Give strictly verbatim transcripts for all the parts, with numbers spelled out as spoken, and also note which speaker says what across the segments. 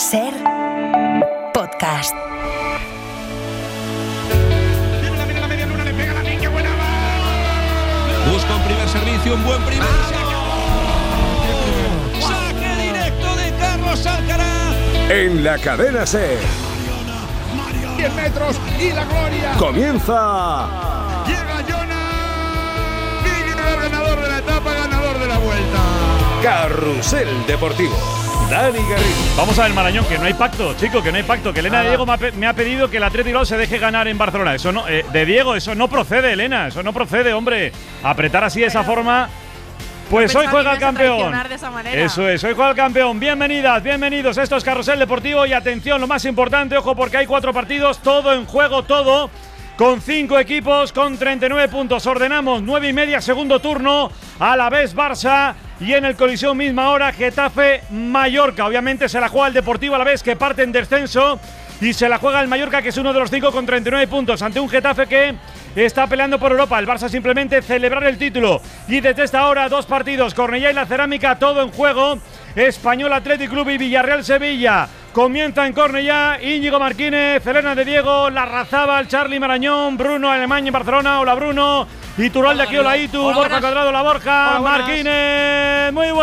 Speaker 1: Ser podcast.
Speaker 2: Busca un primer servicio, un buen primer.
Speaker 3: Saque directo de Carlos Alcaraz.
Speaker 4: En la cadena Ser.
Speaker 3: diez metros y la gloria.
Speaker 4: Comienza.
Speaker 3: Llega Jonas. Vingegaard, ganador de la etapa, ganador de la vuelta.
Speaker 4: Carrusel Deportivo. Dani Garrido.
Speaker 5: Vamos a ver, Marañón, que no hay pacto, chico, que no hay pacto. Que Elena de Diego me ha, pe- me ha pedido que el Athletic Bilbao se deje ganar en Barcelona. Eso no, eh, de Diego, eso no procede, Elena. Eso no procede, hombre. Apretar así de esa forma. Pues hoy juega el campeón.
Speaker 6: De esa manera.
Speaker 5: Eso es, hoy juega el campeón. Bienvenidas, bienvenidos. Esto es Carrusel Deportivo y atención, lo más importante, ojo, porque hay cuatro partidos, todo en juego, todo. Con cinco equipos, con treinta y nueve puntos. Ordenamos nueve y media, segundo turno. A la vez Barça. Y en el Coliseo misma hora, Getafe Mallorca. Obviamente se la juega el Deportivo a la vez que parte en descenso. Y se la juega el Mallorca, que es uno de los cinco con treinta y nueve puntos. Ante un Getafe que está peleando por Europa. El Barça simplemente celebrar el título. Y desde esta hora, dos partidos. Cornellá y la Cerámica, todo en juego. Español Athletic Club y Villarreal Sevilla. Comienza en Cornellá, Íñigo Martínez, Elena de Diego, Larrazábal, Charly Marañón, Bruno Alemán en Barcelona. Hola Bruno. Iturralde de aquí, hola Itu, Borja buenas. Cuadrado, la Borja, hola, Martínez, muy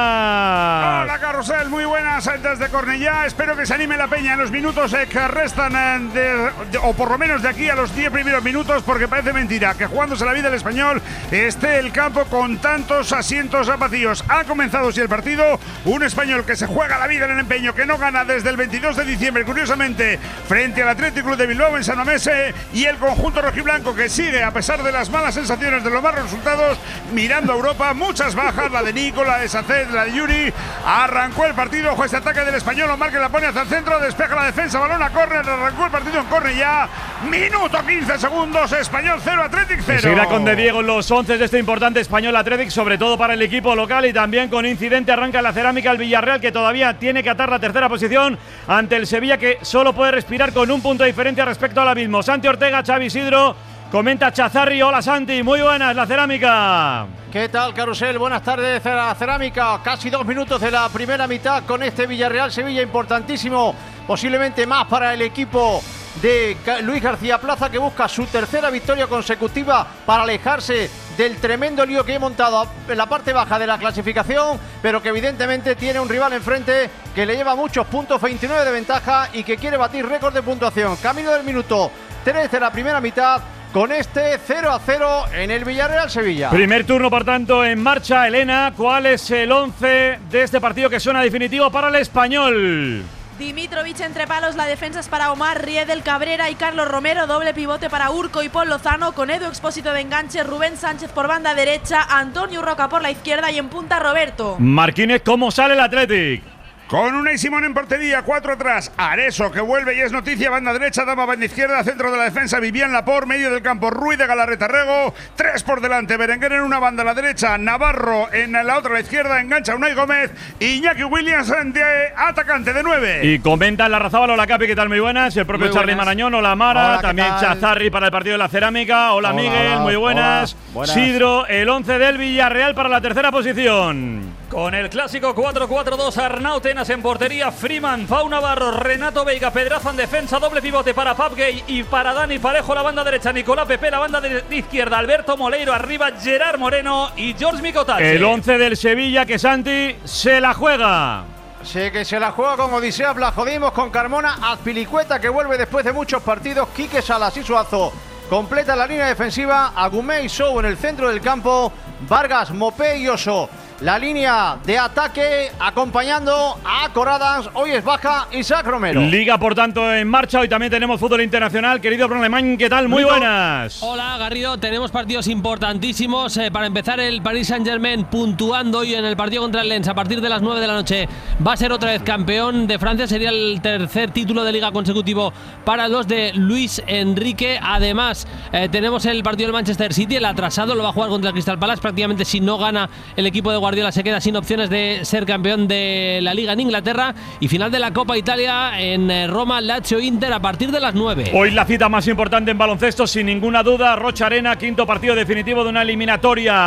Speaker 5: buenas.
Speaker 3: Hola Carrusel, muy buenas desde Cornellá. Espero que se anime la peña en los minutos eh, que restan, de, de, o por lo menos de aquí a los diez primeros minutos, porque parece mentira que jugándose la vida el Español esté el campo con tantos asientos vacíos. Ha comenzado sí el partido, un Español que se juega la vida en el empeño, que no gana desde el veintidós de diciembre, curiosamente, frente al Athletic Club de Bilbao en San Mamés, y el conjunto rojiblanco que sigue, a pesar de las malas sensaciones de los malos resultados, mirando a Europa. Muchas bajas, la de Nico, la de Saced, la de Yuri. Arrancó el partido, juez de ataque del Español, Omar, que la pone hacia el centro, despeja la defensa, balón a córner, arrancó el partido en Cornellá. Minuto quince segundos, Español cero, Athletic cero.
Speaker 5: Seguirá con De Diego en los once de este importante Español Athletic, sobre todo para el equipo local, y también con incidente arranca la Cerámica el Villarreal, que todavía tiene que atar la tercera posición ante el Sevilla, que solo puede respirar con un punto de diferencia respecto al abismo. Santi Ortega, Xavi Isidro. Comenta Chazarri, hola Santi, muy buenas, la Cerámica.
Speaker 7: ¿Qué tal, Carrusel? Buenas tardes, la Cerámica. Casi dos minutos de la primera mitad con este Villarreal-Sevilla importantísimo, posiblemente más para el equipo de Luis García Plaza, que busca su tercera victoria consecutiva para alejarse del tremendo lío que he montado en la parte baja de la clasificación, pero que evidentemente tiene un rival enfrente que le lleva muchos puntos, veintinueve de ventaja, y que quiere batir récord de puntuación. Camino del minuto tres de la primera mitad, con este cero a cero en el Villarreal-Sevilla.
Speaker 5: Primer turno, por tanto, en marcha. Elena, ¿cuál es el once de este partido que suena definitivo para el Español?
Speaker 6: Dimitrovic entre palos, la defensa es para Omar, Riedel, Cabrera y Carlos Romero, doble pivote para Urco y Paul Lozano, con Edu Expósito de enganche, Rubén Sánchez por banda derecha, Antonio Roca por la izquierda y en punta Roberto.
Speaker 5: Martínez, ¿cómo sale el Athletic?
Speaker 3: Con Unai Simón en portería, cuatro atrás, Areso que vuelve y es noticia, banda derecha, Dama banda izquierda, centro de la defensa, Vivian Laporte, medio del campo, Ruiz de Galarreta Rego, tres por delante, Berenguer en una banda a la derecha, Navarro en la otra a la izquierda, engancha Unai Gómez, Iñaki Williams de atacante de nueve.
Speaker 5: Y comenta Larrazábal, hola Capi, ¿qué tal? Muy buenas. El propio Charly Marañón, hola Mara, hola, también Chazarri para el partido de la Cerámica, hola, hola Miguel, hola, muy buenas. Hola, buenas. Sidro, el once del Villarreal para la tercera posición.
Speaker 8: Con el clásico cuatro cuatro dos, Arnau Tenas en portería, Freeman, Pau Navarro, Renato Veiga, Pedraza en defensa, doble pivote para Pap Gay y para Dani Parejo la banda derecha, Nicolás Pepe la banda de izquierda, Alberto Moleiro arriba, Gerard Moreno y George Micotache.
Speaker 5: El once del Sevilla que Santi se la juega.
Speaker 7: Sí, que se la juega con Odisea, la jodimos con Carmona, Azpilicueta que vuelve después de muchos partidos, Quique Salas y Suazo completa la línea defensiva, Agumé y Sou en el centro del campo, Vargas, Mopé y Oso. La línea de ataque acompañando a Corradas. Hoy es baja Isaac Romero.
Speaker 5: Liga, por tanto, en marcha. Hoy también tenemos fútbol internacional. Querido Bruno Alemán, ¿qué tal? Muy buenas.
Speaker 9: Hola, Garrido. Tenemos partidos importantísimos. Eh, para empezar, el Paris Saint-Germain puntuando hoy en el partido contra el Lens a partir de las nueve de la noche. Va a ser otra vez campeón de Francia. Sería el tercer título de Liga consecutivo para los de Luis Enrique. Además, eh, tenemos el partido del Manchester City. El atrasado lo va a jugar contra el Crystal Palace. Prácticamente, si no gana el equipo de Guardiola, Guardiola se queda sin opciones de ser campeón de la Liga en Inglaterra. Y final de la Copa Italia en Roma, Lazio Inter a partir de las nueve.
Speaker 5: Hoy la cita más importante en baloncesto, sin ninguna duda, Rocha Arena, quinto partido definitivo de una eliminatoria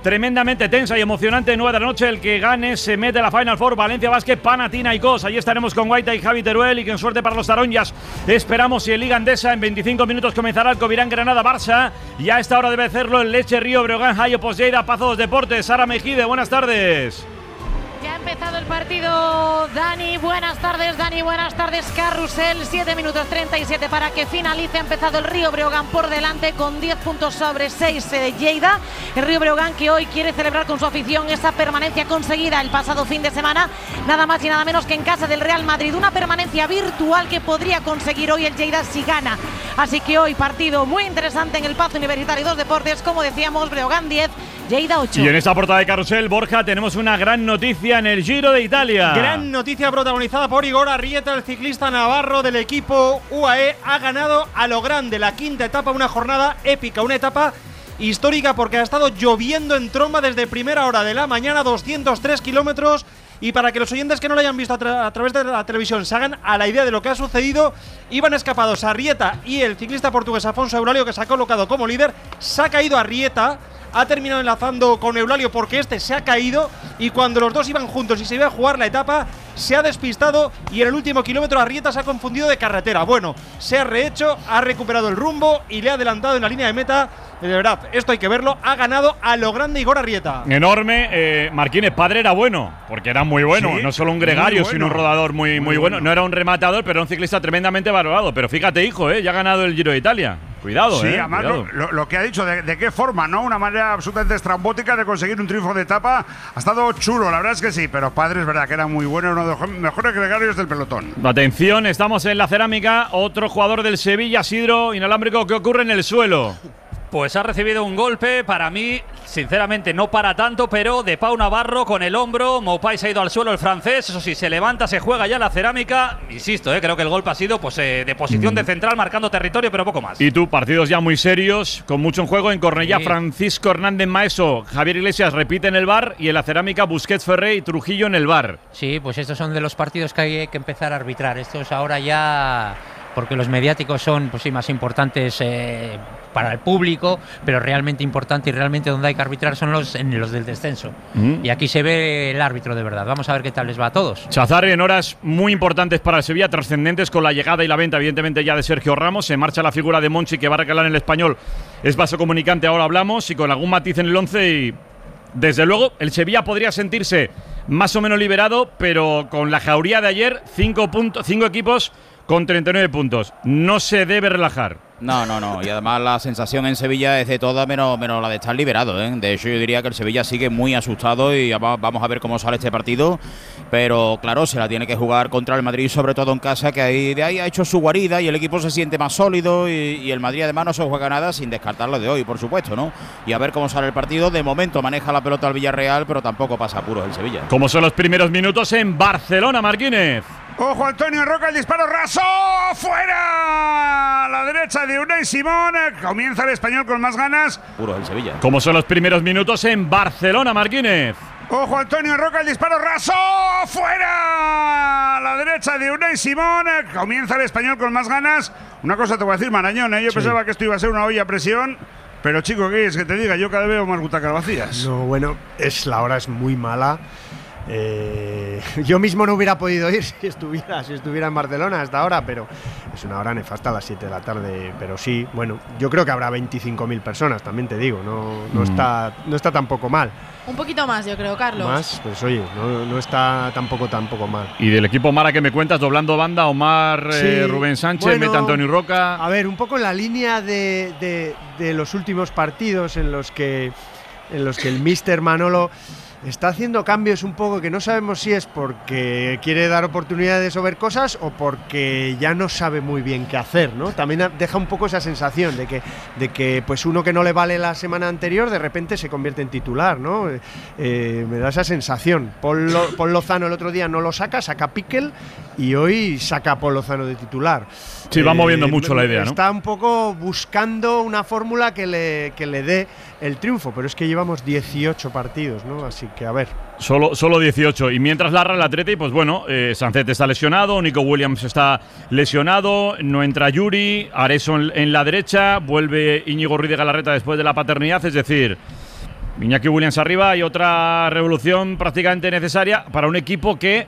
Speaker 5: tremendamente tensa y emocionante. nueve de la noche, el que gane se mete a la Final Four. Valencia Basket, Panathinaikos. Allí estaremos con Guaita y Javi Teruel, y que en suerte para los taronjas esperamos. Y en Liga Endesa en veinticinco minutos comenzará el Covirán Granada Barça, y a esta hora debe hacerlo el Leche Río Breogán Hayo Poslleida Pazo Deportes. Sara Mejide, buenas tardes.
Speaker 10: Ya ha empezado el partido, Dani, buenas tardes, Dani, buenas tardes, Carrusel, siete minutos treinta y siete para que finalice. Ha empezado el Río Breogán por delante con diez puntos sobre seis de Lleida. El Río Breogán que hoy quiere celebrar con su afición esa permanencia conseguida el pasado fin de semana, nada más y nada menos que en casa del Real Madrid, una permanencia virtual que podría conseguir hoy el Lleida si gana. Así que hoy partido muy interesante en el Pazo Universitario dos Deportes, como decíamos, Breogán diez, Lleida ocho.
Speaker 5: Y en esta portada de Carrusel, Borja, tenemos una gran noticia en el Giro de Italia.
Speaker 11: Gran noticia protagonizada por Igor Arrieta, el ciclista navarro del equipo U A E. Ha ganado a lo grande la quinta etapa, una jornada épica, una etapa histórica porque ha estado lloviendo en tromba desde primera hora de la mañana, doscientos tres kilómetros. Y para que los oyentes que no lo hayan visto a, tra a través de la televisión se hagan a la idea de lo que ha sucedido, iban escapados Arrieta y el ciclista portugués Afonso Eulálio, que se ha colocado como líder. Se ha caído Arrieta, ha terminado enlazando con Eulálio porque este se ha caído, y cuando los dos iban juntos y se iba a jugar la etapa, se ha despistado y en el último kilómetro Arrieta se ha confundido de carretera. Bueno, se ha rehecho, ha recuperado el rumbo y le ha adelantado en la línea de meta. De verdad, esto hay que verlo. Ha ganado a lo grande Igor Arrieta.
Speaker 5: Enorme. eh, Marquínez, padre era bueno, porque era muy bueno.
Speaker 3: Sí,
Speaker 5: no solo un gregario,
Speaker 3: bueno.
Speaker 5: sino un rodador muy, muy, muy bueno. bueno. No era un rematador, pero era un ciclista tremendamente valorado. Pero fíjate, hijo, eh, ya ha ganado el Giro de Italia. Cuidado,
Speaker 3: sí,
Speaker 5: eh.
Speaker 3: además
Speaker 5: cuidado.
Speaker 3: Lo, lo que ha dicho, de, de qué forma, ¿no? Una manera absolutamente estrambótica de conseguir un triunfo de etapa. Ha estado chulo, la verdad es que sí, pero padre es verdad que era muy bueno, uno de los mejores gregarios del pelotón.
Speaker 5: Atención, estamos en la cerámica. Otro jugador del Sevilla, Sidro Inalámbrico, ¿qué ocurre en el suelo?
Speaker 8: Pues ha recibido un golpe, para mí, sinceramente no para tanto, pero de Pau Navarro con el hombro. Maupay se ha ido al suelo, el francés, eso sí, se levanta, se juega ya la cerámica. Insisto, eh, creo que el golpe ha sido pues eh, de posición mm. de central, marcando territorio, pero poco más.
Speaker 5: Y tú, partidos ya muy serios, con mucho en juego. En Cornellá, sí. Francisco Hernández Maeso, Javier Iglesias repite en el V A R, y en la cerámica Busquets, Ferré y Trujillo en el V A R.
Speaker 12: Sí, pues estos son de los partidos que hay que empezar a arbitrar. Estos ahora ya, porque los mediáticos son pues sí, más importantes eh, para el público, pero realmente importante y realmente donde hay que arbitrar son los, en los del descenso. Mm. Y aquí se ve el árbitro de verdad. Vamos a ver qué tal les va a todos.
Speaker 5: Chazarri en horas muy importantes para el Sevilla, trascendentes con la llegada y la venta, evidentemente, ya de Sergio Ramos. Se marcha la figura de Monchi, que va a recalar en el Español. Es vaso comunicante, ahora hablamos, y con algún matiz en el once. Y desde luego, el Sevilla podría sentirse más o menos liberado, pero con la jauría de ayer, cinco, puntos, cinco equipos con treinta y nueve puntos. No se debe relajar.
Speaker 13: No, no, no. Y además la sensación en Sevilla es de toda menos, menos la de estar liberado, ¿eh? De hecho, yo diría que el Sevilla sigue muy asustado y vamos a ver cómo sale este partido. Pero claro, se la tiene que jugar contra el Madrid, sobre todo en casa, que ahí, de ahí ha hecho su guarida y el equipo se siente más sólido. Y, y el Madrid además no se juega nada, sin descartarlo de hoy, por supuesto, ¿no? Y a ver cómo sale el partido. De momento maneja la pelota al Villarreal, pero tampoco pasa apuros el Sevilla.
Speaker 5: Como son los primeros minutos en Barcelona, Marquínez.
Speaker 3: Ojo, Antonio Roca, el disparo raso, fuera a la derecha de Unai Simón. Comienza el Español con más ganas.
Speaker 13: Puro el Sevilla.
Speaker 5: Como son los primeros minutos en Barcelona, Marquínez.
Speaker 3: Ojo, Antonio Roca, el disparo raso, fuera a la derecha de Unai Simón. Comienza el Español con más ganas. Una cosa te voy a decir, Marañón, ¿eh? Yo sí. pensaba que esto iba a ser una olla a presión. Pero chico, ¿qué es que te diga? Yo cada vez veo más butacas vacías.
Speaker 14: No, bueno, es la hora es muy mala. Eh, yo mismo no hubiera podido ir si estuviera, si estuviera en Barcelona hasta ahora, pero es una hora nefasta a las siete de la tarde. Pero sí, bueno, yo creo que habrá veinticinco mil personas, también te digo, no, no, mm. está, no está tampoco mal.
Speaker 6: Un poquito más, yo creo, Carlos.
Speaker 14: Más, pues oye, no, no está tampoco tampoco mal.
Speaker 5: Y del equipo Mara que me cuentas, doblando banda, Omar, sí, eh, Rubén Sánchez, bueno, mete Antonio Roca.
Speaker 14: A ver, un poco en la línea de, de, de los últimos partidos en los que, en los que el míster Manolo está haciendo cambios un poco que no sabemos si es porque quiere dar oportunidades o ver cosas o porque ya no sabe muy bien qué hacer, ¿no? También deja un poco esa sensación de que, de que pues uno que no le vale la semana anterior de repente se convierte en titular, ¿no? Eh, me da esa sensación. Paul, Lo, Paul Lozano el otro día no lo saca, saca Piquel y hoy saca a Paul Lozano de titular.
Speaker 5: Sí, va eh, moviendo mucho la idea, ¿no?
Speaker 14: Está un poco buscando una fórmula que le, que le dé el triunfo, pero es que llevamos dieciocho partidos, ¿no? Así que a ver.
Speaker 5: Solo, solo dieciocho. Y mientras larra el Atleti, pues bueno, eh, Sancet está lesionado, Nico Williams está lesionado, no entra Yuri, Areso en, en la derecha, vuelve Íñigo Ruiz de Galarreta después de la paternidad, es decir, Iñaki Williams arriba y otra revolución prácticamente necesaria para un equipo que,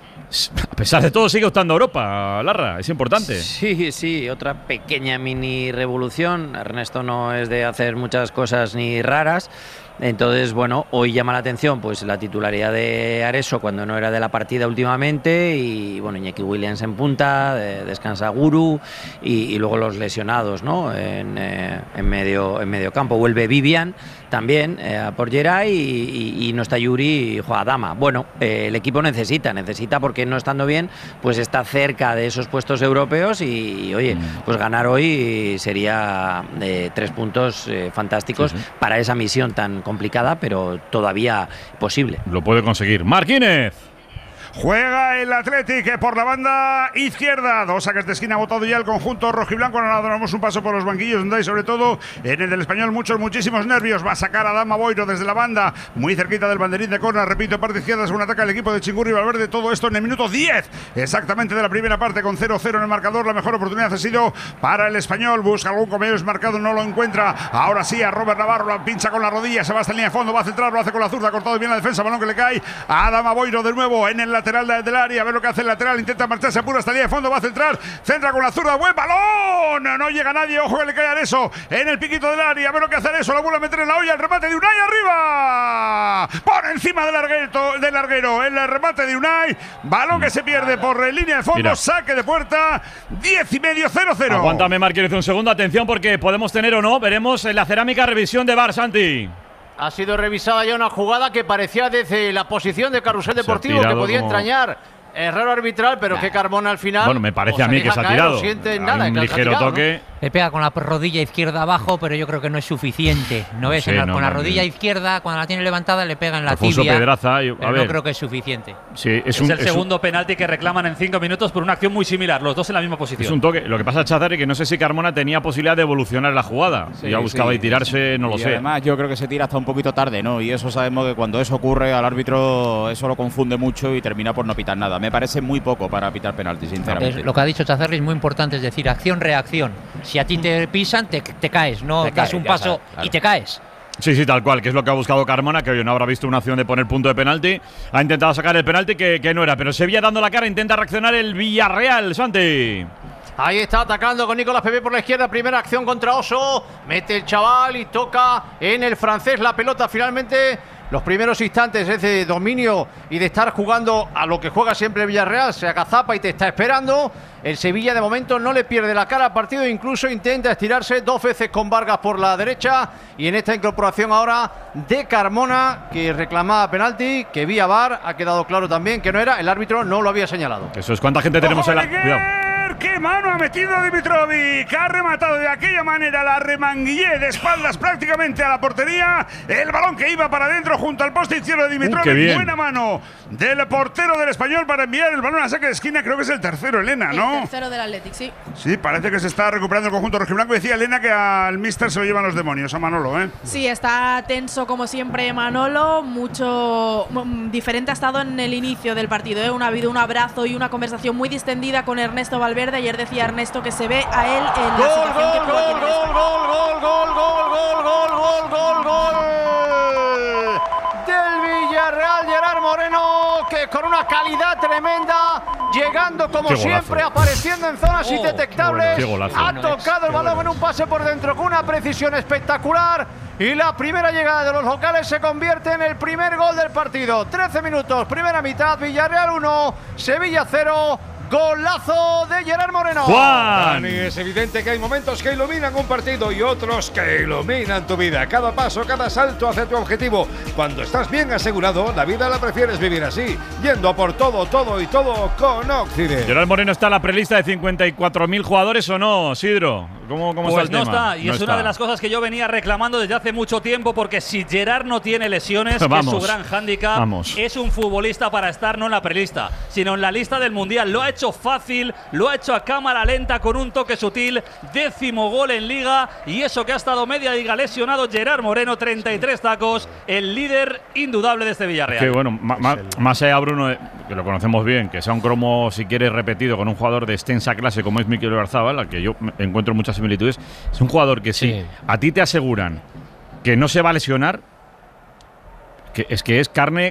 Speaker 5: a pesar de todo, sigue optando a Europa, Larra. Es importante.
Speaker 15: Sí, sí, otra pequeña mini revolución. Ernesto no es de hacer muchas cosas ni raras. Entonces, bueno, hoy llama la atención pues la titularidad de Areso cuando no era de la partida últimamente y, bueno, Iñaki Williams en punta, de, descansa Guru y, y luego los lesionados, ¿no? En, eh, en, medio, en medio campo. Vuelve Vivian también eh, por Geray y, y, y no está Yuri y juega Dama. Bueno, eh, el equipo necesita, necesita porque no estando bien, pues está cerca de esos puestos europeos y, y oye, pues ganar hoy sería eh, tres puntos eh, fantásticos sí, sí. para esa misión tan complicada, pero todavía posible.
Speaker 5: Lo puede conseguir. Martínez.
Speaker 3: Juega el Athletic por la banda izquierda. Dos saques de esquina, ha votado ya el conjunto rojiblanco. Ahora damos un paso por los banquillos donde hay, sobre todo en el del Español, muchos, muchísimos nervios. Va a sacar a Adama Boiro desde la banda, muy cerquita del banderín de córner. Repito, parte izquierda, según ataca el equipo de Chingurri Valverde. Todo esto en el minuto diez exactamente de la primera parte, con cero cero en el marcador. La mejor oportunidad ha sido para el Español. Busca algún comedor marcado, no lo encuentra. Ahora sí, a Robert Navarro, la pincha con la rodilla. Se va hasta en línea de fondo, va a centrar, lo hace con la zurda. Ha cortado bien la defensa, balón que le cae a Adama Boiro de nuevo en el lateral del área. A ver lo que hace el lateral. Intenta marcharse apura hasta línea de fondo. Va a centrar. Centra con la zurda. Buen balón. No llega nadie. Ojo que le cae a Areso en el piquito del área. A ver lo que hace Areso. La vuelve a meter en la olla. El remate de Unai arriba. Por encima del larguero. Del larguero. El remate de Unai. Balón que se pierde por línea de fondo. Mira. Saque de puerta. diez y medio. cero cero.
Speaker 5: Aguántame, Marquínez, un segundo. Atención porque podemos tener o no. Veremos en la cerámica revisión de V A R, Santi.
Speaker 7: Ha sido revisada ya una jugada que parecía desde la posición de Carrusel Deportivo que podía como... entrañar error arbitral, pero nah. que Carmona al final.
Speaker 5: Bueno, me parece a mí que se ha tirado.
Speaker 7: No nada,
Speaker 5: un ligero tirado, toque.
Speaker 12: ¿no? Le pega con la rodilla izquierda abajo, pero yo creo que no es suficiente. No ves, sí, la, no, con la rodilla no. izquierda, cuando la tiene levantada, le pega en la
Speaker 5: Alfonso
Speaker 12: tibia.
Speaker 5: Pedraza, yo, a
Speaker 12: pero
Speaker 5: ver.
Speaker 12: no creo que es suficiente.
Speaker 5: Sí, es,
Speaker 8: es
Speaker 5: un,
Speaker 8: el
Speaker 5: es
Speaker 8: segundo
Speaker 5: un,
Speaker 8: penalti que reclaman en cinco minutos por una acción muy similar, los dos en la misma posición.
Speaker 5: Es un toque. Lo que pasa, Chazari, que no sé si Carmona tenía posibilidad de evolucionar la jugada. Sí, ya buscaba sí, y tirarse, no
Speaker 13: y
Speaker 5: lo sé.
Speaker 13: Además, yo creo que se tira hasta un poquito tarde, ¿no? Y eso sabemos que cuando eso ocurre, al árbitro eso lo confunde mucho y termina por no pitar nada. Me parece muy poco para pitar penalti, sinceramente.
Speaker 12: Es, lo que ha dicho Chazarri es muy importante, es decir, acción-reacción. Si a ti te pisan, te, te caes, no te das cae, un paso está, claro. y te caes.
Speaker 5: Sí, sí, tal cual, que es lo que ha buscado Carmona, que hoy no habrá visto una acción de poner punto de penalti. Ha intentado sacar el penalti que, que no era, pero Sevilla dando la cara, intenta reaccionar el Villarreal, Santi.
Speaker 7: Ahí está atacando con Nicolás Pepe por la izquierda. Primera acción contra Oso. Mete el chaval y toca en el francés la pelota. Finalmente, los primeros instantes es de dominio y de estar jugando a lo que juega siempre el Villarreal. Se agazapa y te está esperando. El Sevilla de momento no le pierde la cara al partido. Incluso intenta estirarse dos veces con Vargas por la derecha. Y en esta incorporación ahora de Carmona, que reclamaba penalti, que vía V A R ha quedado claro también que no era. El árbitro no lo había señalado.
Speaker 5: Eso es. ¿Cuánta gente tenemos en la...? Cuidado.
Speaker 3: ¡Qué mano ha metido Dimitrovic! Ha rematado de aquella manera, la remanguillé de espaldas prácticamente a la portería. El balón que iba para adentro junto al poste izquierdo de Dimitrovic. Uh, Buena mano del portero del Español para enviar el balón a saque de esquina. Creo que es el tercero, Elena, ¿no?
Speaker 6: El tercero del Athletic, sí.
Speaker 3: Sí, parece que se está recuperando el conjunto rojiblanco. Decía Elena que al míster se lo llevan los demonios, a Manolo, ¿eh?
Speaker 6: Sí, está tenso como siempre Manolo. Mucho diferente ha estado en el inicio del partido, ¿eh? Ha habido un abrazo y una conversación muy distendida con Ernesto Valverde. Ayer decía Ernesto que se ve a él en la
Speaker 7: gol,
Speaker 6: situación
Speaker 7: gol,
Speaker 6: que
Speaker 7: gol, gol, gol, gol, gol, gol, gol, gol, gol, gol del Villarreal. Gerard Moreno, que con una calidad tremenda, llegando como siempre, apareciendo en zonas oh, indetectables, qué golazo, qué golazo. ha tocado el balón en un pase por dentro con una precisión espectacular. Y la primera llegada de los locales se convierte en el primer gol del partido. trece minutos, primera mitad, Villarreal uno, Sevilla cero. Golazo de Gerard Moreno.
Speaker 5: Juan.
Speaker 4: Dani, es evidente que hay momentos que iluminan un partido y otros que iluminan tu vida. Cada paso, cada salto hacia tu objetivo. Cuando estás bien asegurado, la vida la prefieres vivir así, yendo a por todo, todo y todo con Occident.
Speaker 5: Gerard Moreno está en la prelista de cincuenta y cuatro mil jugadores, ¿o no, Sidro? ¿Cómo, cómo
Speaker 8: pues
Speaker 5: está el
Speaker 8: no
Speaker 5: tema?
Speaker 8: está, y
Speaker 5: no
Speaker 8: es
Speaker 5: está.
Speaker 8: una de las cosas que yo venía reclamando desde hace mucho tiempo, porque si Gerard no tiene lesiones, que es su gran hándicap, es un futbolista para estar no en la prelista, sino en la lista del Mundial. Lo ha hecho fácil, lo ha hecho a cámara lenta con un toque sutil, décimo gol en Liga, y eso que ha estado media liga lesionado Gerard Moreno, treinta y tres tacos, el líder indudable de este Villarreal.
Speaker 5: Que bueno, más allá, Bruno, que lo conocemos bien, que sea un cromo, si quieres, repetido con un jugador de extensa clase como es Mikel Oyarzabal, al que yo encuentro muchas similitudes, es un jugador que sí. si a ti te aseguran que no se va a lesionar, que es que es carne,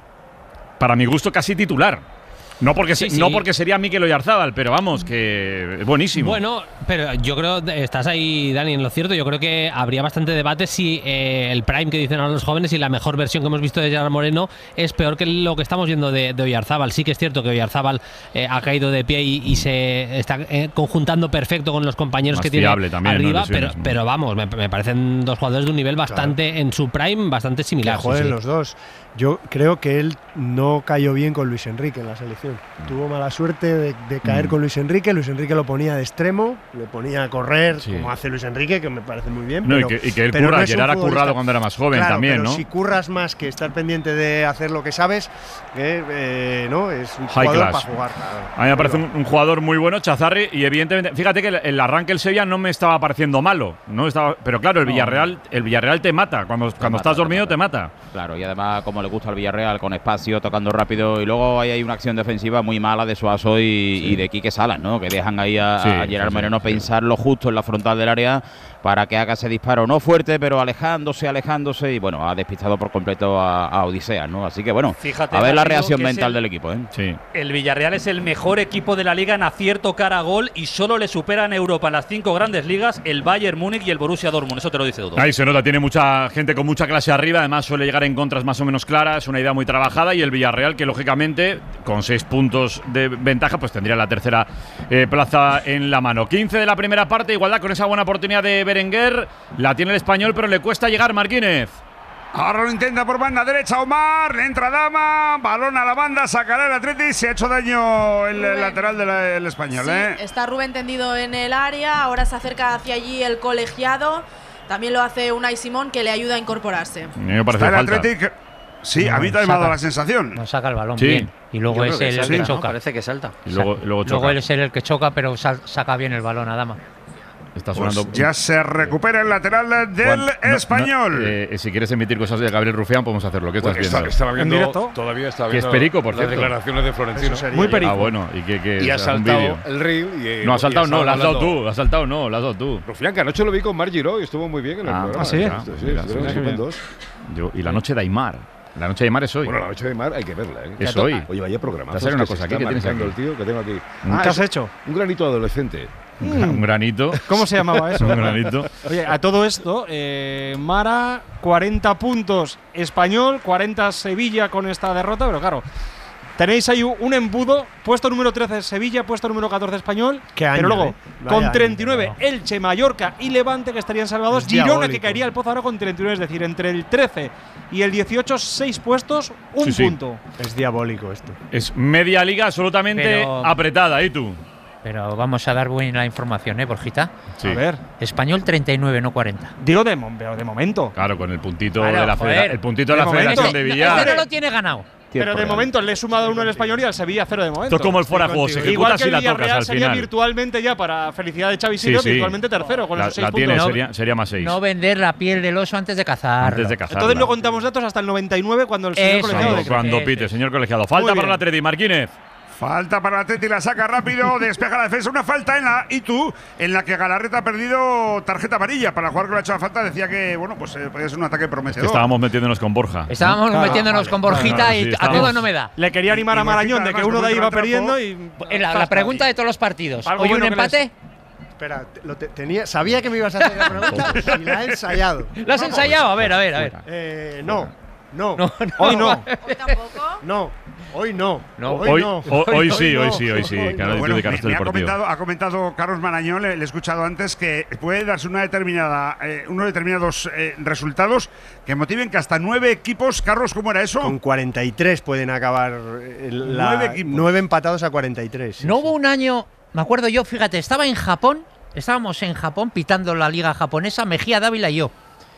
Speaker 5: para mi gusto, casi titular. No porque,
Speaker 9: Sí,
Speaker 5: se,
Speaker 9: sí.
Speaker 5: no porque sería Mikel Oyarzabal, pero vamos, que es buenísimo.
Speaker 9: Bueno, pero yo creo, estás ahí, Dani, en lo cierto. Yo creo que habría bastante debate si eh, el prime que dicen ahora los jóvenes y la mejor versión que hemos visto de Gerard Moreno es peor que lo que estamos viendo de, de Oyarzabal. Sí que es cierto que Oyarzabal eh, ha caído de pie y, y se está eh, conjuntando perfecto con los compañeros
Speaker 5: Más
Speaker 9: que tiene
Speaker 5: fiable también,
Speaker 9: arriba,
Speaker 5: ¿no?
Speaker 9: pero,
Speaker 5: Lesiones.
Speaker 9: pero vamos, me, me parecen dos jugadores de un nivel bastante, claro, en su prime, bastante similar.
Speaker 14: Que jueguen
Speaker 9: sí, sí.
Speaker 14: los dos. Yo creo que él no cayó bien con Luis Enrique en la selección. Tuvo mala suerte de, de caer
Speaker 5: Mm.
Speaker 14: con Luis Enrique. Luis Enrique lo ponía de extremo, le ponía a correr,
Speaker 5: Sí.
Speaker 14: como hace Luis Enrique, que me parece muy bien.
Speaker 5: No,
Speaker 14: pero,
Speaker 5: y, que, y que él
Speaker 14: pero
Speaker 5: curra,
Speaker 14: no es un
Speaker 5: Gerard ha
Speaker 14: futbolista.
Speaker 5: currado cuando era más joven
Speaker 14: Claro,
Speaker 5: también,
Speaker 14: pero
Speaker 5: ¿no?
Speaker 14: si curras más que estar pendiente de hacer lo que sabes, eh, eh, no, es un
Speaker 5: High
Speaker 14: jugador
Speaker 5: class.
Speaker 14: para jugar. Claro.
Speaker 5: A mí me parece un, un jugador muy bueno, Chazarri, y evidentemente, fíjate que el, el arranque del Sevilla no me estaba pareciendo malo, no estaba, pero claro, el
Speaker 13: No.
Speaker 5: Villarreal, el Villarreal te mata, cuando,
Speaker 13: Te
Speaker 5: cuando
Speaker 13: mata,
Speaker 5: estás
Speaker 13: te
Speaker 5: dormido
Speaker 13: mata.
Speaker 5: te mata.
Speaker 13: Claro, y además como le gusta al Villarreal, con espacio, tocando rápido, y luego ahí hay una acción defensiva muy mala de Suazo y, y de Quique Salas, ¿no? Que dejan ahí a,
Speaker 5: Sí,
Speaker 13: a Gerard
Speaker 5: sí,
Speaker 13: Moreno
Speaker 5: sí.
Speaker 13: pensar lo justo en la frontal del área para que haga ese disparo, no fuerte, pero alejándose, alejándose, y bueno, ha despistado por completo a, a Odisea, ¿no? Así que bueno,
Speaker 8: Fíjate,
Speaker 13: a ver la
Speaker 8: Darío,
Speaker 13: reacción
Speaker 8: que es
Speaker 13: mental
Speaker 8: el-
Speaker 13: del equipo, ¿eh?
Speaker 5: Sí.
Speaker 8: El Villarreal es el mejor equipo de la liga en acierto cara a gol y solo le supera en Europa en las cinco grandes ligas el Bayern Múnich y el Borussia Dortmund. Eso te lo dice todo.
Speaker 5: Ahí se nota, tiene mucha gente con mucha clase arriba, además suele llegar en contras más o menos claras, una idea muy trabajada, y el Villarreal que lógicamente con seis puntos de ventaja pues tendría la tercera eh, plaza en la mano. quince de la primera parte, igualdad con esa buena oportunidad de Berenguer, la tiene el Español pero le cuesta llegar Marquínez.
Speaker 3: Ahora lo intenta por banda derecha Omar, le entra Dama, balón a la banda, sacará el Atleti, se ha hecho daño el
Speaker 6: Rubén.
Speaker 3: lateral del Español,
Speaker 6: Sí,
Speaker 3: ¿eh?
Speaker 6: está Rubén tendido en el área, ahora se acerca hacia allí el colegiado. También lo hace Unai Simón, que le ayuda a incorporarse.
Speaker 5: A mí me parece
Speaker 3: Está el
Speaker 5: falta.
Speaker 3: Athletic. Sí,
Speaker 12: No,
Speaker 3: a mí también me ha dado
Speaker 12: saca.
Speaker 3: la sensación.
Speaker 12: No saca el balón
Speaker 5: Sí.
Speaker 12: bien. Y luego
Speaker 15: Yo
Speaker 12: es
Speaker 15: creo
Speaker 12: él
Speaker 15: que
Speaker 12: el
Speaker 15: salta,
Speaker 12: que
Speaker 15: ¿no?
Speaker 12: choca.
Speaker 15: Parece que salta.
Speaker 5: Y luego, luego choca.
Speaker 12: Luego él es él el que choca, pero sal- saca bien el balón a Dama.
Speaker 5: Está
Speaker 3: Pues
Speaker 5: sonando.
Speaker 3: ya se recupera el lateral del
Speaker 5: Juan, no-
Speaker 3: Español.
Speaker 5: no, eh, si quieres emitir cosas de Gabriel Rufián, podemos hacerlo. ¿Qué estás
Speaker 4: Bueno, está-
Speaker 5: viendo?
Speaker 4: estaba viendo
Speaker 11: ¿En directo?
Speaker 4: todavía estaba
Speaker 5: Que es
Speaker 4: viendo
Speaker 5: perico, por
Speaker 4: las
Speaker 5: cierto.
Speaker 4: declaraciones de Florentino.
Speaker 14: Eso sería
Speaker 11: Muy
Speaker 14: ya.
Speaker 11: perico.
Speaker 5: Ah, bueno, y que, que
Speaker 4: Y ha
Speaker 5: es un
Speaker 4: saltado
Speaker 5: vídeo.
Speaker 4: el reel. Y,
Speaker 5: No, ha
Speaker 4: y
Speaker 5: saltado, no,
Speaker 4: estaba
Speaker 5: lo has dado
Speaker 4: hablando-
Speaker 5: tú, has saltado, no, lo has dado tú.
Speaker 4: Rufián, que anoche lo vi con Mar Giró y estuvo muy bien en el
Speaker 5: Ah,
Speaker 4: programa.
Speaker 11: ¿ah, sí?
Speaker 4: Sí,
Speaker 5: Mira,
Speaker 4: sí,
Speaker 5: mira,
Speaker 4: estuvieron
Speaker 5: sí,
Speaker 4: estupendos.
Speaker 5: Yo, y la noche de Aymar. La noche de Aymar es hoy.
Speaker 4: Bueno, la noche de Mar hay que verla, ¿eh?
Speaker 5: Es hoy.
Speaker 4: Oye, vaya programa.
Speaker 5: Te va a salir una cosa aquí, ¿qué tienes aquí?
Speaker 4: el tío que tengo aquí.
Speaker 5: Mm.
Speaker 11: ¿Qué has
Speaker 4: es
Speaker 11: hecho?
Speaker 4: Un granito adolescente.
Speaker 5: Un granito.
Speaker 11: ¿Cómo se llamaba eso?
Speaker 5: Un granito.
Speaker 11: Oye, a todo esto, eh, Mara, cuarenta puntos Español, cuarenta Sevilla con esta derrota, pero claro, tenéis ahí un embudo, puesto número trece Sevilla, puesto número catorce Español,
Speaker 14: Qué año,
Speaker 11: pero luego
Speaker 14: ¿eh? Vaya
Speaker 11: con
Speaker 14: año,
Speaker 11: treinta y nueve
Speaker 14: no.
Speaker 11: Elche, Mallorca y Levante que estarían salvados,
Speaker 14: Es
Speaker 11: Girona
Speaker 14: diabólico.
Speaker 11: que caería al pozo ahora con treinta y nueve, es decir, entre el trece y el dieciocho, seis puestos, un
Speaker 5: Sí, sí.
Speaker 11: punto.
Speaker 14: Es diabólico esto.
Speaker 5: Es media liga absolutamente
Speaker 12: Pero-
Speaker 5: apretada, ¿y tú?
Speaker 12: Pero vamos a dar buena información, ¿eh, Borjita?
Speaker 5: Sí.
Speaker 11: A ver,
Speaker 12: Español treinta y nueve, no cuarenta.
Speaker 11: digo de, mo- de momento.
Speaker 5: Claro, con el puntito
Speaker 12: Claro,
Speaker 5: de la
Speaker 12: joder.
Speaker 5: federa- el puntito de,
Speaker 11: De
Speaker 5: la
Speaker 11: momento.
Speaker 5: Federación de
Speaker 11: Este-
Speaker 5: Billar.
Speaker 12: Este no lo tiene ganado.
Speaker 11: Pero de momento le he sumado uno al Español y al Sevilla cero de momento.
Speaker 5: Esto es como el fuera de juego, se
Speaker 11: Igual
Speaker 5: ejecuta
Speaker 11: que
Speaker 5: si
Speaker 11: el
Speaker 5: la tocas
Speaker 11: Villarreal
Speaker 5: al
Speaker 11: sería
Speaker 5: final.
Speaker 11: virtualmente ya para felicidad de Xavi
Speaker 5: Sí,
Speaker 11: Simons,
Speaker 5: sí.
Speaker 11: virtualmente tercero con
Speaker 5: La,
Speaker 11: esos seis
Speaker 5: la
Speaker 11: puntos.
Speaker 5: tiene,
Speaker 12: No.
Speaker 5: sería, sería más seis.
Speaker 12: No vender la piel del oso antes de cazar.
Speaker 5: Antes de cazarla.
Speaker 11: Entonces no contamos datos hasta el noventa y nueve cuando el señor
Speaker 12: Eso
Speaker 11: colegiado
Speaker 5: Cuando,
Speaker 12: es.
Speaker 11: decreta.
Speaker 5: cuando
Speaker 12: Ese
Speaker 5: pite,
Speaker 12: es.
Speaker 5: señor colegiado. Falta
Speaker 11: Muy
Speaker 5: para
Speaker 11: bien.
Speaker 5: el Atleti, Marquínez.
Speaker 3: Falta para el Atleti, la saca rápido, despeja la defensa. Una falta en la I T U, en la que Galarreta ha perdido tarjeta amarilla para jugar con la hecha falta. Decía que, bueno, pues eh, podía ser un ataque
Speaker 5: Es que
Speaker 3: prometedor.
Speaker 5: estábamos metiéndonos con Borja.
Speaker 12: Estábamos
Speaker 11: Ah,
Speaker 12: metiéndonos
Speaker 3: vale.
Speaker 12: con Borjita
Speaker 5: Claro, sí,
Speaker 12: y a
Speaker 5: estábamos-
Speaker 12: todo no me da.
Speaker 11: Le quería animar
Speaker 3: Y-
Speaker 11: a
Speaker 3: y
Speaker 11: Marañón
Speaker 3: Borjita,
Speaker 11: de que
Speaker 3: además,
Speaker 11: uno de ahí
Speaker 3: como
Speaker 11: iba
Speaker 3: entra
Speaker 11: perdiendo
Speaker 3: trapo.
Speaker 11: y.
Speaker 12: Eh, La, la pregunta de todos los partidos.
Speaker 11: Algo
Speaker 12: ¿Hoy un
Speaker 11: bueno que les-
Speaker 12: empate?
Speaker 14: Espera, te- lo te- tenía, sabía que me ibas a hacer la pregunta y la he ensayado.
Speaker 12: ¿Lo has ensayado? A ver, a ver, a ver.
Speaker 14: Eh, no, no,
Speaker 12: No,
Speaker 11: Hoy no.
Speaker 6: Hoy tampoco.
Speaker 14: no, hoy no.
Speaker 12: No.
Speaker 14: hoy,
Speaker 5: Hoy,
Speaker 14: no.
Speaker 5: o- hoy sí,
Speaker 14: no.
Speaker 5: hoy sí, hoy sí.
Speaker 14: Hoy
Speaker 5: Que ahora
Speaker 14: no.
Speaker 3: Bueno,
Speaker 5: de
Speaker 3: me,
Speaker 5: carácter
Speaker 3: me ha,
Speaker 5: deportivo.
Speaker 3: comentado, ha comentado Carlos Marañón, le, le he escuchado antes, que puede darse una determinada, eh, unos determinados eh, resultados que motiven que hasta nueve equipos, Carlos, ¿cómo era eso?
Speaker 14: Con cuarenta y tres pueden acabar eh, la-
Speaker 3: Nueve equipos.
Speaker 14: nueve empatados a cuarenta y tres. sí,
Speaker 12: No
Speaker 14: sí.
Speaker 12: hubo un año, me acuerdo yo, fíjate, estaba en Japón, estábamos en Japón pitando la liga japonesa, Mejía Dávila y yo.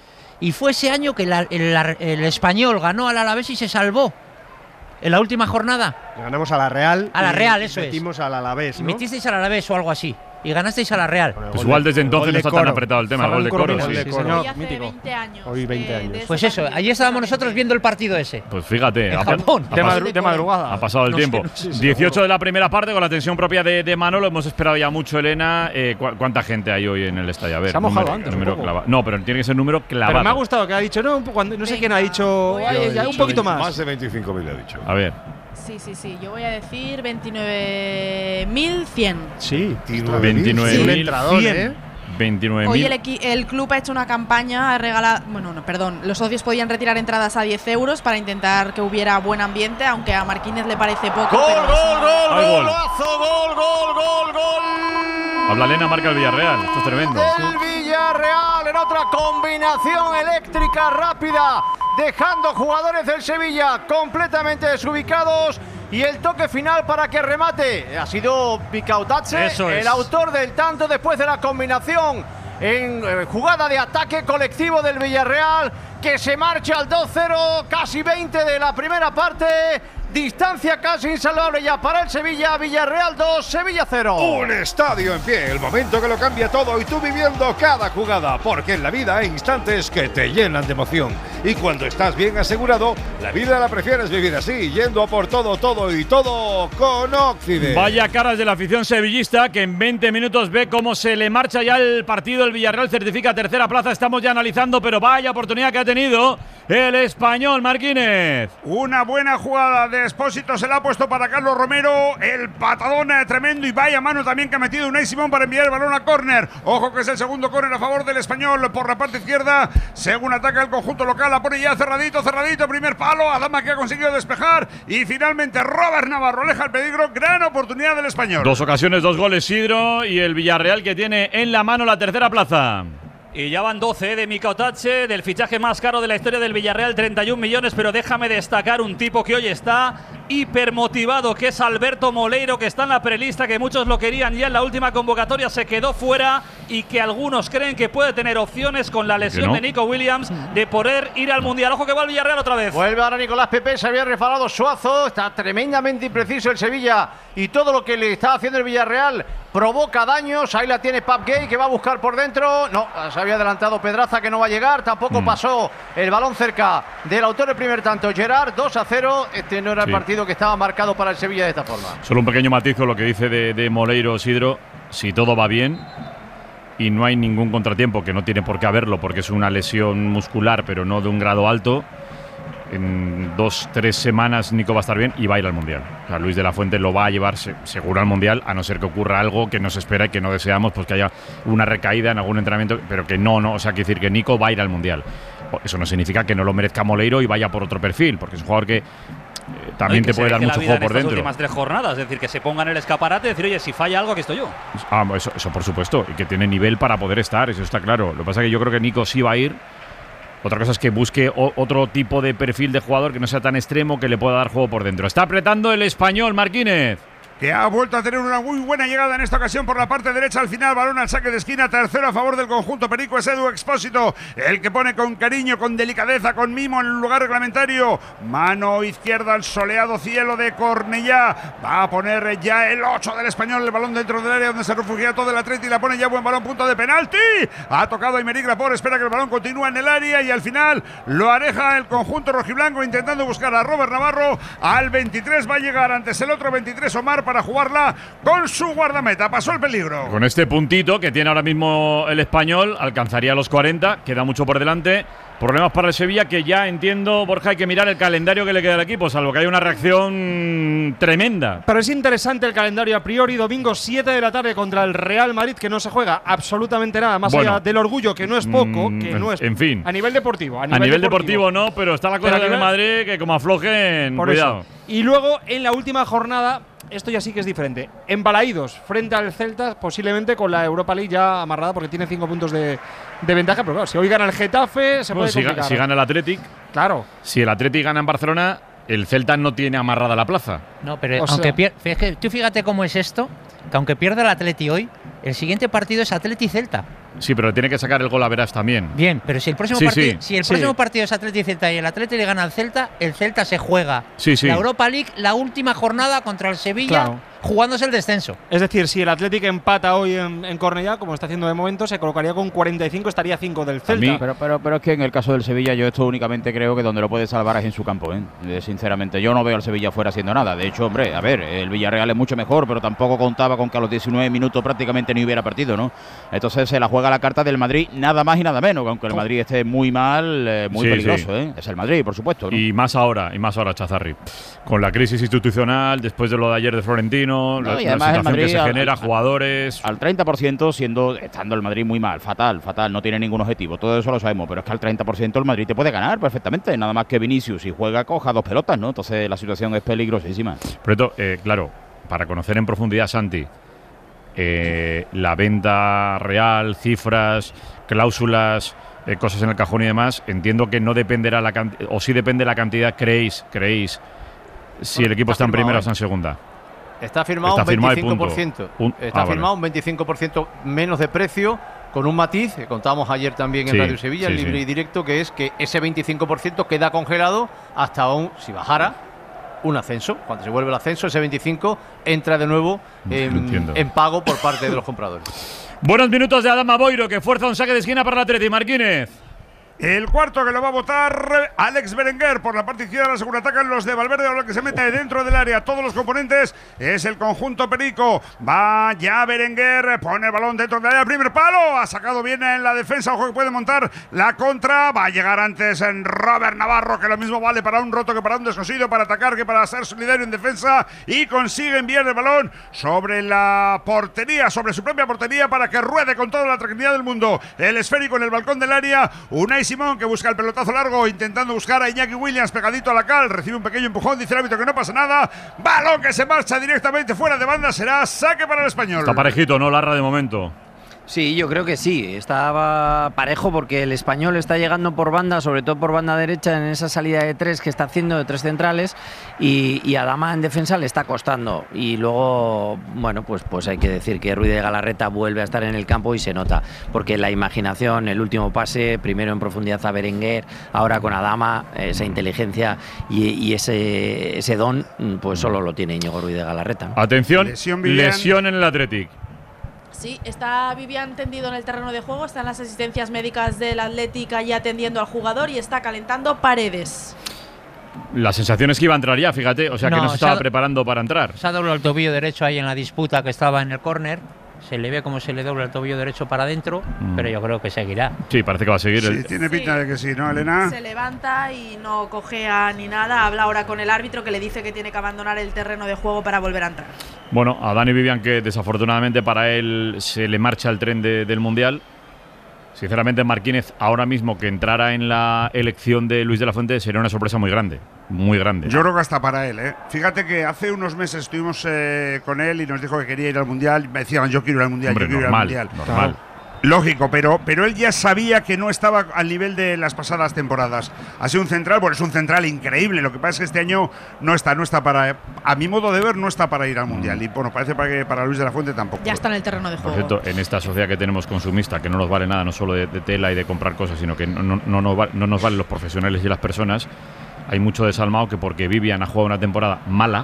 Speaker 12: Y fue ese año que la- el, el Español ganó al Alavés y se salvó. En la última jornada.
Speaker 14: Le ganamos a la Real.
Speaker 12: A la
Speaker 14: y
Speaker 12: Real, eso es.
Speaker 14: metimos al Alavés,
Speaker 12: Y
Speaker 14: ¿no?
Speaker 12: metisteis al Alavés o algo así. y ganasteis a la Real.
Speaker 5: Pues igual desde entonces no está tan apretado el tema, el gol de Coro.
Speaker 11: Sí,
Speaker 5: Sí.
Speaker 11: señor.
Speaker 6: Hace veinte años.
Speaker 11: Hoy veinte años.
Speaker 12: Pues eso, allí estábamos nosotros viendo el partido ese.
Speaker 5: Pues fíjate,
Speaker 12: En
Speaker 5: ha,
Speaker 12: Japón.
Speaker 5: ha
Speaker 11: De,
Speaker 5: pas-
Speaker 11: madru- de madrugada.
Speaker 5: ha pasado el
Speaker 11: No
Speaker 5: tiempo.
Speaker 11: sé, no sé, sí,
Speaker 5: dieciocho
Speaker 11: seguro.
Speaker 5: de la primera parte con la tensión propia de, de Manolo. Hemos esperado ya mucho, Elena. Eh, ¿cu- ¿Cuánta gente hay hoy en el estadio? A ver,
Speaker 11: Se ha mojado
Speaker 5: número,
Speaker 11: antes,
Speaker 5: número
Speaker 11: un poco.
Speaker 5: clava- No, pero tiene que ser número clavado.
Speaker 11: Pero me ha gustado que ha dicho, no, cuando, no sé quién ha dicho,
Speaker 6: voy a
Speaker 11: ay,
Speaker 6: decir-
Speaker 11: ya, un poquito más.
Speaker 4: Más de veinticinco mil ha dicho.
Speaker 5: A ver.
Speaker 6: Sí, sí, sí. Yo voy a decir veintinueve mil cien.
Speaker 11: Sí,
Speaker 5: veintinueve mil
Speaker 14: entrador, ¿eh?
Speaker 5: veintinueve
Speaker 6: Hoy el,
Speaker 5: mil.
Speaker 6: equi- el club ha hecho una campaña, ha regalado, bueno, no, perdón, los socios podían retirar entradas a diez euros para intentar que hubiera buen ambiente, aunque a Marquínez le parece poco.
Speaker 7: Gol,
Speaker 6: pero
Speaker 7: gol,
Speaker 6: es una-
Speaker 7: gol,
Speaker 5: Hay gol.
Speaker 7: golazo, gol, gol, gol, gol.
Speaker 5: Habla Elena, marca el Villarreal. Esto es tremendo.
Speaker 7: Del Villarreal en otra combinación eléctrica rápida, dejando jugadores del Sevilla completamente desubicados. Y el toque final para que remate ha sido Picautache,
Speaker 8: Eso es.
Speaker 7: el autor del tanto después de la combinación en eh, jugada de ataque colectivo del Villarreal, que se marcha al dos cero, casi veinte de la primera parte. Distancia casi insalvable ya para el Sevilla. Villarreal dos, Sevilla cero.
Speaker 4: Un estadio en pie, el momento que lo cambia todo y tú viviendo cada jugada, porque en la vida hay instantes que te llenan de emoción. Y cuando estás bien asegurado, la vida la prefieres vivir así, yendo a por todo, todo y todo con Occident.
Speaker 5: Vaya caras de la afición sevillista que en veinte minutos ve cómo se le marcha ya el partido. El Villarreal certifica tercera plaza. Estamos ya analizando, pero vaya oportunidad que ha tenido el español Marquínez.
Speaker 3: Una buena jugada de Expósito se la ha puesto para Carlos Romero. El patadón eh, tremendo y vaya mano también que ha metido Unai Simón para enviar el balón a córner. Ojo que es el segundo córner a favor del español por la parte izquierda. Según ataca el conjunto local, la pone ya cerradito, cerradito. Primer palo, Adama que ha conseguido despejar. Y finalmente Robert Navarro aleja el peligro. Gran oportunidad del español.
Speaker 5: Dos ocasiones, dos goles Sidro y el Villarreal que tiene en la mano la tercera plaza.
Speaker 8: Y ya van doce de Micautache, del fichaje más caro de la historia del Villarreal, treinta y un millones, pero déjame destacar un tipo que hoy está hipermotivado, que es Alberto Moleiro, que está en la prelista, que muchos lo querían ya en la última convocatoria, se quedó fuera y que algunos creen que puede tener opciones con la lesión
Speaker 5: no?
Speaker 8: de Nico Williams de poder ir al Mundial. Ojo que va al Villarreal otra vez.
Speaker 7: Vuelve ahora Nicolás Pepe, se había resbalado Suazo, está tremendamente impreciso el Sevilla y todo lo que le está haciendo el Villarreal provoca daños. Ahí la tiene Pap Gay que va a buscar por dentro. No, se había adelantado Pedraza que no va a llegar. Tampoco
Speaker 5: Mm.
Speaker 7: pasó el balón cerca del autor del primer tanto, Gerard. dos a cero. Este no era
Speaker 5: Sí.
Speaker 7: el partido que estaba marcado para el Sevilla de esta forma.
Speaker 5: Solo un pequeño matiz con lo que dice de, de Moleiro Sidro. Si todo va bien y no hay ningún contratiempo, que no tiene por qué haberlo porque es una lesión muscular pero no de un grado alto, en dos, tres semanas Nico va a estar bien y va a ir al Mundial. O sea, Luis de la Fuente lo va a llevar se- seguro al Mundial, a no ser que ocurra algo que no se espera y que no deseamos, pues que haya una recaída en algún entrenamiento, pero que no, no, o sea, quiere decir que Nico va a ir al Mundial. Eso no significa que no lo merezca Moleiro y vaya por otro perfil, porque es un jugador que eh, también
Speaker 8: Y que
Speaker 5: te
Speaker 8: se
Speaker 5: puede dar
Speaker 8: deje la
Speaker 5: mucho
Speaker 8: vida
Speaker 5: juego
Speaker 8: en
Speaker 5: por
Speaker 8: estas
Speaker 5: dentro.
Speaker 8: últimas tres jornadas, es decir, que se ponga en el escaparate y decir, oye, si falla algo, aquí estoy yo.
Speaker 5: Ah, eso, eso por supuesto, y que tiene nivel para poder estar, eso está claro. Lo que pasa es que yo creo que Nico sí va a ir. Otra cosa es que busque o- otro tipo de perfil de jugador que no sea tan extremo, que le pueda dar juego por dentro. Está apretando el español, Marquínez.
Speaker 3: Que ha vuelto a tener una muy buena llegada en esta ocasión por la parte derecha. Al final, balón al saque de esquina. Tercero a favor del conjunto perico. Es Edu Expósito el que pone con cariño, con delicadeza, con mimo en el lugar reglamentario. Mano izquierda al soleado cielo de Cornellá. Va a poner ya el ocho del español. El balón dentro del área donde se refugia todo el Atleti. La pone ya buen balón, punto de penalti. Ha tocado a Aymeric Laporte. Espera que el balón continúe en el área. Y al final lo areja el conjunto rojiblanco intentando buscar a Robert Navarro. Al veintitrés va a llegar antes el otro veintitrés Omar para jugarla con su guardameta. Pasó el peligro.
Speaker 5: Con este puntito que tiene ahora mismo el español, alcanzaría los cuarenta, queda mucho por delante. Problemas para el Sevilla, que ya entiendo, Borja, hay que mirar el calendario que le queda al equipo, salvo que hay una reacción tremenda.
Speaker 11: Pero es interesante el calendario a priori. Domingo siete de la tarde contra el Real Madrid, que no se juega absolutamente nada, más
Speaker 5: Bueno,
Speaker 11: allá del orgullo, que no es poco,
Speaker 5: mm,
Speaker 11: que
Speaker 5: en-
Speaker 11: no es
Speaker 5: en fin.
Speaker 11: a nivel deportivo. A
Speaker 5: A
Speaker 11: nivel,
Speaker 5: nivel, deportivo, no, pero está la cosa
Speaker 11: Pero a
Speaker 5: de
Speaker 11: nivel-
Speaker 5: Madrid que como aflojen,
Speaker 11: Por
Speaker 5: cuidado.
Speaker 11: eso. Y luego en la última jornada, esto ya sí que es diferente. En Balaídos, frente al Celta, posiblemente con la Europa League ya amarrada porque tiene cinco puntos de, de ventaja. Pero claro, si hoy gana el Getafe, se
Speaker 5: Bueno,
Speaker 11: puede
Speaker 5: si, ga-
Speaker 11: complicar.
Speaker 5: si gana el Athletic,
Speaker 11: Claro.
Speaker 5: si el Athletic gana en Barcelona, el Celta no tiene amarrada la plaza.
Speaker 12: No, pero
Speaker 11: O sea-
Speaker 12: aunque pier- es que tú fíjate cómo es esto, que aunque pierda el Atleti hoy, el siguiente partido es Atleti-Celta.
Speaker 5: Sí, pero tiene que sacar el gol a Verás también.
Speaker 12: Bien, pero si el próximo
Speaker 5: Sí,
Speaker 12: partido,
Speaker 5: sí.
Speaker 12: si el
Speaker 5: Sí.
Speaker 12: próximo partido es Atleti-Celta y el Atleti le gana al Celta, el Celta se juega
Speaker 5: Sí, sí.
Speaker 12: la Europa League, la última jornada contra el Sevilla
Speaker 11: Claro.
Speaker 12: jugándose el descenso.
Speaker 11: Es decir, si el Athletic empata hoy en, en Cornellá, como está haciendo de momento, se colocaría con cuarenta y cinco, estaría cinco del Celta.
Speaker 13: Mí, pero, pero, pero es que en el caso del Sevilla yo esto únicamente creo que donde lo puede salvar es en su campo, ¿eh? Eh, sinceramente, yo no veo al Sevilla fuera haciendo nada. De hecho, hombre, a ver, el Villarreal es mucho mejor, pero tampoco contaba con que a los diecinueve minutos prácticamente ni hubiera partido, ¿no? Entonces se la juega la carta del Madrid, nada más y nada menos, aunque el Madrid esté muy mal, eh, muy
Speaker 5: Sí,
Speaker 13: peligroso,
Speaker 5: sí.
Speaker 13: ¿eh? Es el Madrid, por supuesto, ¿no?
Speaker 5: Y más ahora, y más ahora, Chazarri. Con la crisis institucional, después de lo de ayer de Florentino,
Speaker 13: No,
Speaker 5: la,
Speaker 13: y
Speaker 5: la
Speaker 13: además el
Speaker 5: situación
Speaker 13: Madrid
Speaker 5: que se
Speaker 13: al-
Speaker 5: genera,
Speaker 13: al-
Speaker 5: jugadores…
Speaker 13: Al treinta por ciento, siendo estando el Madrid muy mal, fatal, fatal, no tiene ningún objetivo, todo eso lo sabemos, pero es que al treinta por ciento el Madrid te puede ganar perfectamente, nada más que Vinicius, si juega coja dos pelotas, ¿no? Entonces la situación es peligrosísima.
Speaker 5: Por esto, eh, claro, para conocer en profundidad, Santi, eh, la venta real, cifras, cláusulas, eh, cosas en el cajón y demás, entiendo que no dependerá la cantidad, o sí depende la cantidad, creéis, creéis, si el equipo está,
Speaker 7: está
Speaker 5: en primera
Speaker 7: firmado,
Speaker 5: o está en segunda.
Speaker 7: Está firmado
Speaker 5: Está
Speaker 7: un
Speaker 5: firmado y
Speaker 7: veinticinco por
Speaker 5: punto.
Speaker 7: ciento.
Speaker 5: Un-
Speaker 7: Está
Speaker 5: ah, vale.
Speaker 7: firmado un veinticinco por ciento menos de precio, con un matiz que contamos ayer también en
Speaker 5: Sí,
Speaker 7: Radio Sevilla,
Speaker 5: sí,
Speaker 7: en libre
Speaker 5: sí.
Speaker 7: y directo, que es que ese veinticinco por ciento queda congelado hasta un, si bajara, un ascenso. Cuando se vuelve el ascenso, ese veinticinco entra de nuevo en,
Speaker 5: entiendo.
Speaker 7: en pago por parte de los compradores.
Speaker 5: Buenos minutos de Adama Boiro, que fuerza un saque de esquina para el Atleti. Marquínez.
Speaker 3: El cuarto que lo va a votar Alex Berenguer por la parte izquierda. La segunda atacan los de Valverde, ahora que se mete dentro del área. Todos los componentes es el conjunto perico. Va ya Berenguer, pone el balón dentro del área. Primer palo, ha sacado bien en la defensa. Ojo que puede montar la contra. Va a llegar antes en Robert Navarro, que lo mismo vale para un roto que para un descosido, para atacar que para ser solidario en defensa. Y consigue enviar el balón sobre la portería, sobre su propia portería, para que ruede con toda la tranquilidad del mundo el esférico en el balcón del área. Unai Simón, que busca el pelotazo largo, intentando buscar a Iñaki Williams pegadito a la cal, recibe un pequeño empujón, dice el árbitro que no pasa nada, balón que se marcha directamente fuera de banda, será saque para el Español.
Speaker 5: Está parejito, ¿no? Larra de momento.
Speaker 15: Sí, yo creo que sí. Estaba parejo porque el Español está llegando por banda, sobre todo por banda derecha, en esa salida de tres que está haciendo de tres centrales, y, y Adama en defensa le está costando. Y luego, bueno, pues, pues hay que decir que Ruiz de Galarreta vuelve a estar en el campo y se nota, porque la imaginación, el último pase, primero en profundidad a Berenguer, ahora con Adama, esa inteligencia y, y ese, ese don, pues solo lo tiene Íñigo Ruiz de Galarreta, ¿no?
Speaker 5: Atención,
Speaker 3: Lesión,
Speaker 5: lesión,
Speaker 3: Vivian.
Speaker 5: en el Athletic.
Speaker 6: Sí, está Vivian tendido en el terreno de juego, están las asistencias médicas del Atlético allí atendiendo al jugador y está calentando Paredes.
Speaker 5: La sensación es que iba a entrar ya, fíjate, o sea que
Speaker 12: No,
Speaker 5: no se estaba
Speaker 12: se ha-
Speaker 5: preparando para entrar.
Speaker 12: Se ha doblado el tobillo derecho ahí en la disputa que estaba en el córner. Se le ve como se le dobla el tobillo derecho para adentro,
Speaker 5: Mm.
Speaker 12: pero yo creo que seguirá.
Speaker 5: Sí, parece que va a seguir.
Speaker 3: Sí,
Speaker 5: el-
Speaker 3: tiene pinta de que sí, ¿no, Elena?
Speaker 6: Se levanta y no cojea ni nada, habla ahora con el árbitro que le dice que tiene que abandonar el terreno de juego para volver a entrar.
Speaker 5: Bueno, a Dani Vivian, que desafortunadamente para él se le marcha el tren de- del Mundial. Sinceramente, Marquínez, ahora mismo que entrara en la elección de Luis de la Fuente sería una sorpresa muy grande. Muy grande.
Speaker 3: Yo creo que hasta para él, ¿eh? Fíjate que hace unos meses estuvimos eh, con él y nos dijo que quería ir al Mundial. Me decían, yo quiero ir al Mundial,
Speaker 5: Hombre,
Speaker 3: yo quiero
Speaker 5: normal,
Speaker 3: ir al Mundial.
Speaker 5: normal.
Speaker 3: Lógico, pero, pero él ya sabía que no estaba al nivel de las pasadas temporadas. Ha sido un central, bueno, es un central increíble. Lo que pasa es que este año no está, no está para, a mi modo de ver, no está para ir al Mundial. Y bueno, parece para que para Luis de la Fuente tampoco.
Speaker 6: Ya está en el terreno de
Speaker 5: Por
Speaker 6: juego.
Speaker 5: cierto, en esta sociedad que tenemos consumista, que no nos vale nada, no solo de, de tela y de comprar cosas, sino que no, no, no, nos va- no nos valen los profesionales y las personas, hay mucho desalmado que porque Vivian ha jugado una temporada mala,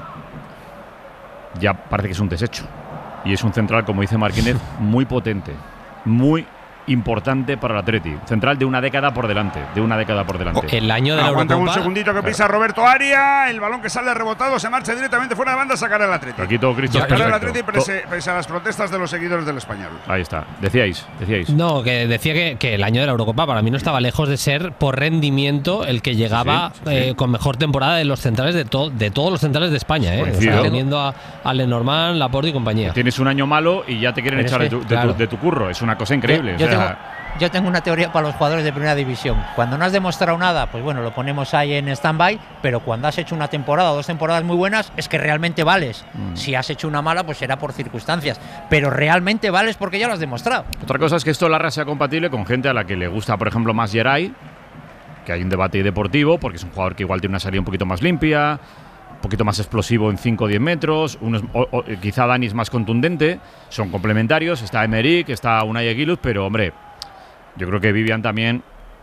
Speaker 5: ya parece que es un desecho. Y es un central, como dice Marquínez, muy potente, muy importante para el Atleti. Central de una década por delante, de una década por delante.
Speaker 9: El año de la
Speaker 3: Aguanta un
Speaker 9: Eurocopa.
Speaker 3: segundito que pisa Roberto Aria. El balón que sale rebotado se marcha directamente fuera de banda, sacar al Atlético.
Speaker 5: Aquí todo Cristo es
Speaker 3: Sacar al
Speaker 5: perfecto.
Speaker 3: Atlético pese, pese a las protestas de los seguidores del Español.
Speaker 5: Ahí está. Decíais, decíais.
Speaker 9: No, que decía que, que el año de la Eurocopa para mí no estaba lejos de ser por rendimiento el que llegaba
Speaker 5: Sí, sí, sí.
Speaker 9: eh, con mejor temporada de los centrales de, to- de todos los centrales de España, ¿eh? O
Speaker 5: Coincido.
Speaker 9: sea, teniendo a, a Lenormand, Laporte y compañía.
Speaker 5: Tienes un año malo y ya te quieren
Speaker 12: Pero es
Speaker 5: echar de
Speaker 12: que,
Speaker 5: tu, de,
Speaker 12: claro.
Speaker 5: tu, de tu curro. Es una cosa increíble.
Speaker 12: Yo,
Speaker 5: o
Speaker 12: yo
Speaker 5: sea,
Speaker 12: tengo, yo tengo una teoría para los jugadores de primera división. Cuando no has demostrado nada, pues bueno, lo ponemos ahí en stand-by, pero cuando has hecho una temporada o dos temporadas muy buenas, es que realmente vales.
Speaker 5: Mm.
Speaker 12: Si has hecho una mala, pues será por circunstancias, pero realmente vales porque ya lo has demostrado.
Speaker 5: Otra cosa es que esto Larra sea compatible con gente a la que le gusta, por ejemplo, más Geray, que hay un debate deportivo, porque es un jugador que igual tiene una salida un poquito más limpia, un poquito más explosivo en cinco o diez metros, unos, o, o, quizá Dani es más contundente, son complementarios, está Emerick, está Unai Aguiluz, pero hombre, yo creo que Vivian también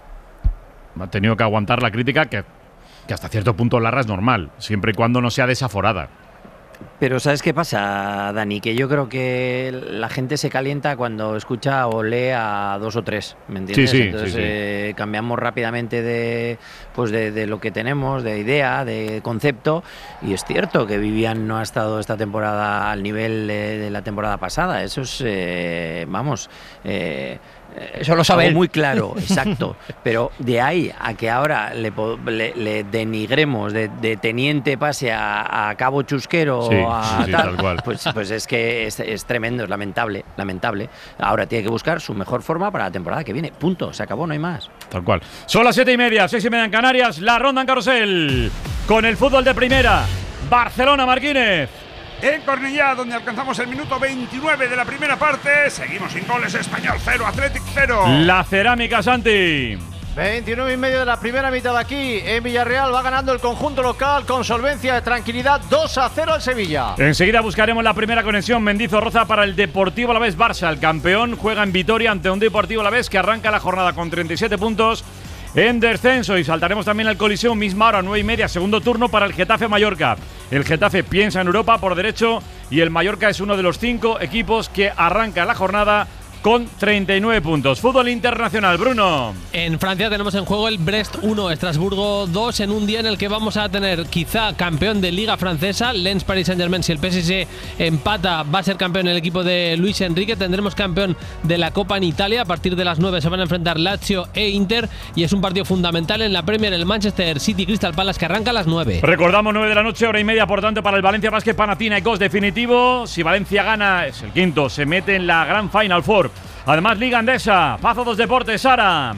Speaker 5: ha tenido que aguantar la crítica que, que hasta cierto punto Larra es normal, siempre y cuando no sea desaforada.
Speaker 15: Pero ¿sabes qué pasa, Dani? Que yo creo que la gente se calienta cuando escucha o lee a dos o tres, ¿me entiendes?
Speaker 5: Sí, sí,
Speaker 15: Entonces
Speaker 5: sí, sí.
Speaker 15: Eh, cambiamos rápidamente de, pues de, de lo que tenemos, de idea, de concepto, y es cierto que Vivian no ha estado esta temporada al nivel de, de la temporada pasada. Eso es, eh, vamos... Eh,
Speaker 12: Eso lo sabe
Speaker 15: algo
Speaker 12: él.
Speaker 15: muy claro, exacto. Pero de ahí a que ahora le, le, le denigremos de, de teniente pase a, a cabo chusquero,
Speaker 5: Sí,
Speaker 15: a
Speaker 5: sí, sí,
Speaker 15: tal,
Speaker 5: tal cual.
Speaker 15: Pues, pues es que es, es tremendo, es lamentable, lamentable. Ahora tiene que buscar su mejor forma para la temporada que viene. Punto, se acabó, no hay más.
Speaker 5: Tal cual. Son las siete y media, seis y media en Canarias. La ronda en carrusel. Con el fútbol de primera. Barcelona, Marquínez.
Speaker 3: En Cornellá, donde alcanzamos el minuto veintinueve de la primera parte, seguimos sin goles. Español cero, Athletic cero.
Speaker 5: La Cerámica, Santi.
Speaker 7: veintinueve y medio de la primera mitad aquí en Villarreal. Va ganando el conjunto local con solvencia, de tranquilidad. dos a cero al Sevilla.
Speaker 5: Enseguida buscaremos la primera conexión Mendizorroza para el Deportivo Alavés Barça. El campeón juega en Vitoria ante un Deportivo Alavés que arranca la jornada con treinta y siete puntos en descenso. Y saltaremos también al Coliseo, misma hora, nueve y media, segundo turno para el Getafe Mallorca. El Getafe piensa en Europa por derecho y el Mallorca es uno de los cinco equipos que arranca la jornada con treinta y nueve puntos. Fútbol internacional, Bruno.
Speaker 9: En Francia tenemos en juego el Brest uno, Estrasburgo dos, en un día en el que vamos a tener quizá campeón de Liga Francesa, Lens Paris Saint-Germain. Si el P S G empata, va a ser campeón el equipo de Luis Enrique. Tendremos campeón de la Copa en Italia. A partir de las nueve se van a enfrentar Lazio e Inter y es un partido fundamental en la Premier, el Manchester City Crystal Palace, que arranca a las nueve.
Speaker 5: Recordamos, nueve de la noche, hora y media, por tanto, para el Valencia Basket Panathinaikos definitivo. Si Valencia gana, es el quinto, se mete en la gran Final Four. Además, Liga Andesa, Pazo dos Deportes, Sara.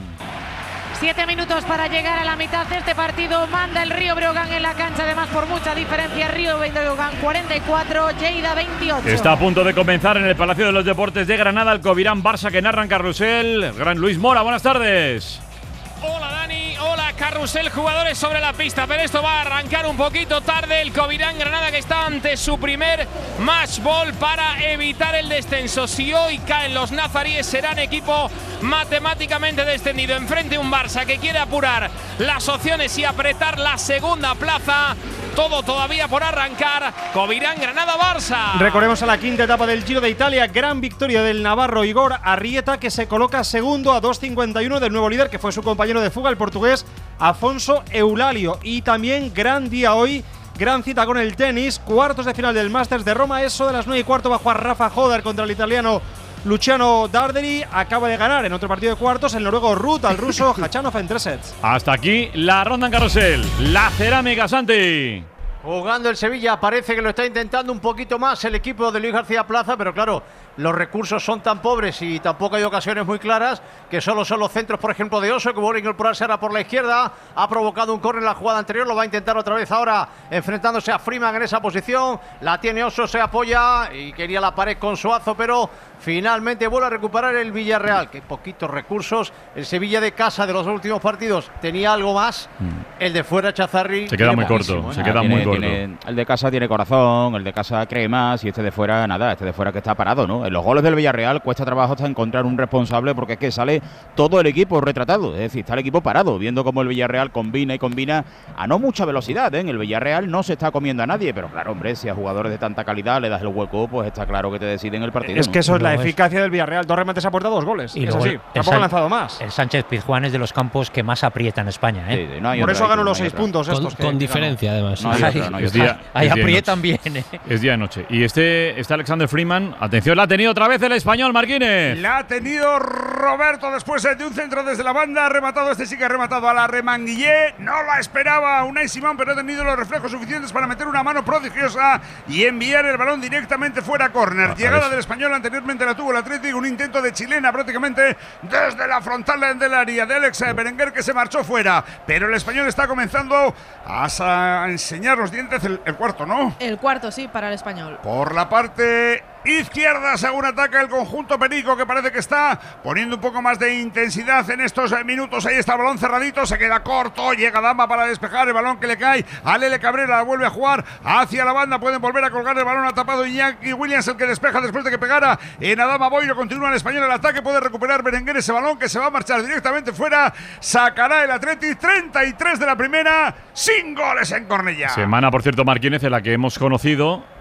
Speaker 10: Siete minutos para llegar a la mitad de este partido. Manda el Río Breogán en la cancha, además por mucha diferencia. Río Breogán cuarenta y cuatro, Lleida veintiocho.
Speaker 5: Está a punto de comenzar en el Palacio de los Deportes de Granada el Covirán Barça, que narra en carrusel. El gran Luis Mora, buenas tardes.
Speaker 16: Hola Dani, hola Carrusel, jugadores sobre la pista, pero esto va a arrancar un poquito tarde. El Covirán Granada, que está ante su primer match ball para evitar el descenso. Si hoy caen los nazaríes, serán equipo matemáticamente descendido. Enfrente un Barça que quiere apurar las opciones y apretar la segunda plaza. Todo todavía por arrancar. Covirán Granada Barça.
Speaker 11: Recorremos a la quinta etapa del Giro de Italia. Gran victoria del navarro Igor Arrieta, que se coloca segundo a dos cincuenta y uno del nuevo líder, que fue su compañero de fuga, el portugués Afonso Eulalio. Y también gran día hoy, gran cita con el tenis. Cuartos de final del Masters de Roma. Eso de las nueve y cuarto va a jugar Rafa Hodar contra el italiano Luciano Darderi. Acaba de ganar en otro partido de cuartos el noruego Ruth al ruso Khachanov en tres sets.
Speaker 5: Hasta aquí la ronda en carrusel. La Cerámica, Santi.
Speaker 7: Jugando el Sevilla, parece que lo está intentando un poquito más el equipo de Luis García Plaza, pero claro, los recursos son tan pobres y tampoco hay ocasiones muy claras, que solo son los centros, por ejemplo, de Oso, que vuelve a incorporarse ahora por la izquierda. Ha provocado un córner en la jugada anterior, lo va a intentar otra vez ahora, enfrentándose a Freeman en esa posición. La tiene Oso, se apoya y quería la pared con Suazo, pero finalmente vuelve a recuperar el Villarreal. Que poquitos recursos. El Sevilla de casa de los últimos partidos tenía algo más. Mm. El de fuera, Chazarri,
Speaker 5: se queda muy corto. ¿eh? Se queda
Speaker 13: tiene,
Speaker 5: muy corto.
Speaker 13: Tiene, el de casa tiene corazón, el de casa cree más, y este de fuera nada, este de fuera que está parado, ¿no? En los goles del Villarreal cuesta trabajo hasta encontrar un responsable, porque es que sale todo el equipo retratado, es decir, está el equipo parado, viendo cómo el Villarreal combina y combina a no mucha velocidad, ¿eh? En el Villarreal no se está comiendo a nadie, pero claro, hombre, si a jugadores de tanta calidad le das el hueco, pues está claro que te deciden el partido.
Speaker 11: Es
Speaker 13: ¿no?
Speaker 11: que eso es la
Speaker 12: No,
Speaker 11: eficacia del Villarreal. Dos remates aporta, dos goles.
Speaker 12: Y
Speaker 11: es
Speaker 12: luego
Speaker 11: así.
Speaker 12: el
Speaker 11: Tampoco
Speaker 12: San-
Speaker 11: ha lanzado más.
Speaker 12: El Sánchez Pizjuán es de los campos que más aprieta en España, ¿eh?
Speaker 13: Sí, no hay
Speaker 11: Por
Speaker 13: otra,
Speaker 11: eso ganó
Speaker 13: no
Speaker 11: los
Speaker 13: hay
Speaker 11: seis
Speaker 13: otra.
Speaker 11: puntos
Speaker 9: Con,
Speaker 11: estos. que-
Speaker 9: con
Speaker 11: que
Speaker 9: diferencia, además.
Speaker 13: No hay
Speaker 9: Sí.
Speaker 13: otra, no hay
Speaker 5: Es
Speaker 13: otra.
Speaker 5: día,
Speaker 12: Ahí
Speaker 5: es día y
Speaker 12: aprietan
Speaker 5: noche.
Speaker 12: bien, ¿eh?
Speaker 5: Es día y noche. Y este, este Alexander Freeman, atención, la ha tenido otra vez el español, Marquínez.
Speaker 3: La ha tenido Roberto después de un centro desde la banda. Ha rematado, este sí que ha rematado a la Remanguillé. No la esperaba Unai Simón, pero ha tenido los reflejos suficientes para meter una mano prodigiosa y enviar el balón directamente fuera a córner.
Speaker 5: Ah,
Speaker 3: Llegada
Speaker 5: ¿sabes?
Speaker 3: del español, anteriormente la tuvo el Atlético. Un intento de chilena prácticamente desde la frontal del área de Alex Berenguer, que se marchó fuera. Pero el español está comenzando a, a enseñar los dientes. El, el cuarto, ¿no?
Speaker 6: El cuarto, sí, para el español.
Speaker 3: Por la parte izquierda, según ataca el conjunto perico, que parece que está poniendo un poco más de intensidad en estos minutos. Ahí está el balón cerradito, se queda corto, llega Dama para despejar el balón que le cae a Lele Cabrera, la vuelve a jugar hacia la banda, pueden volver a colgar el balón, ha tapado Iñaki Williams, el que despeja después de que pegara en Adama Boiro. Continúa el español el ataque, puede recuperar Berenguer ese balón que se va a marchar directamente fuera, sacará el Atleti. Treinta y tres de la primera, sin goles en Cornellá.
Speaker 5: Semana, por cierto, Marquínez, en la que hemos conocido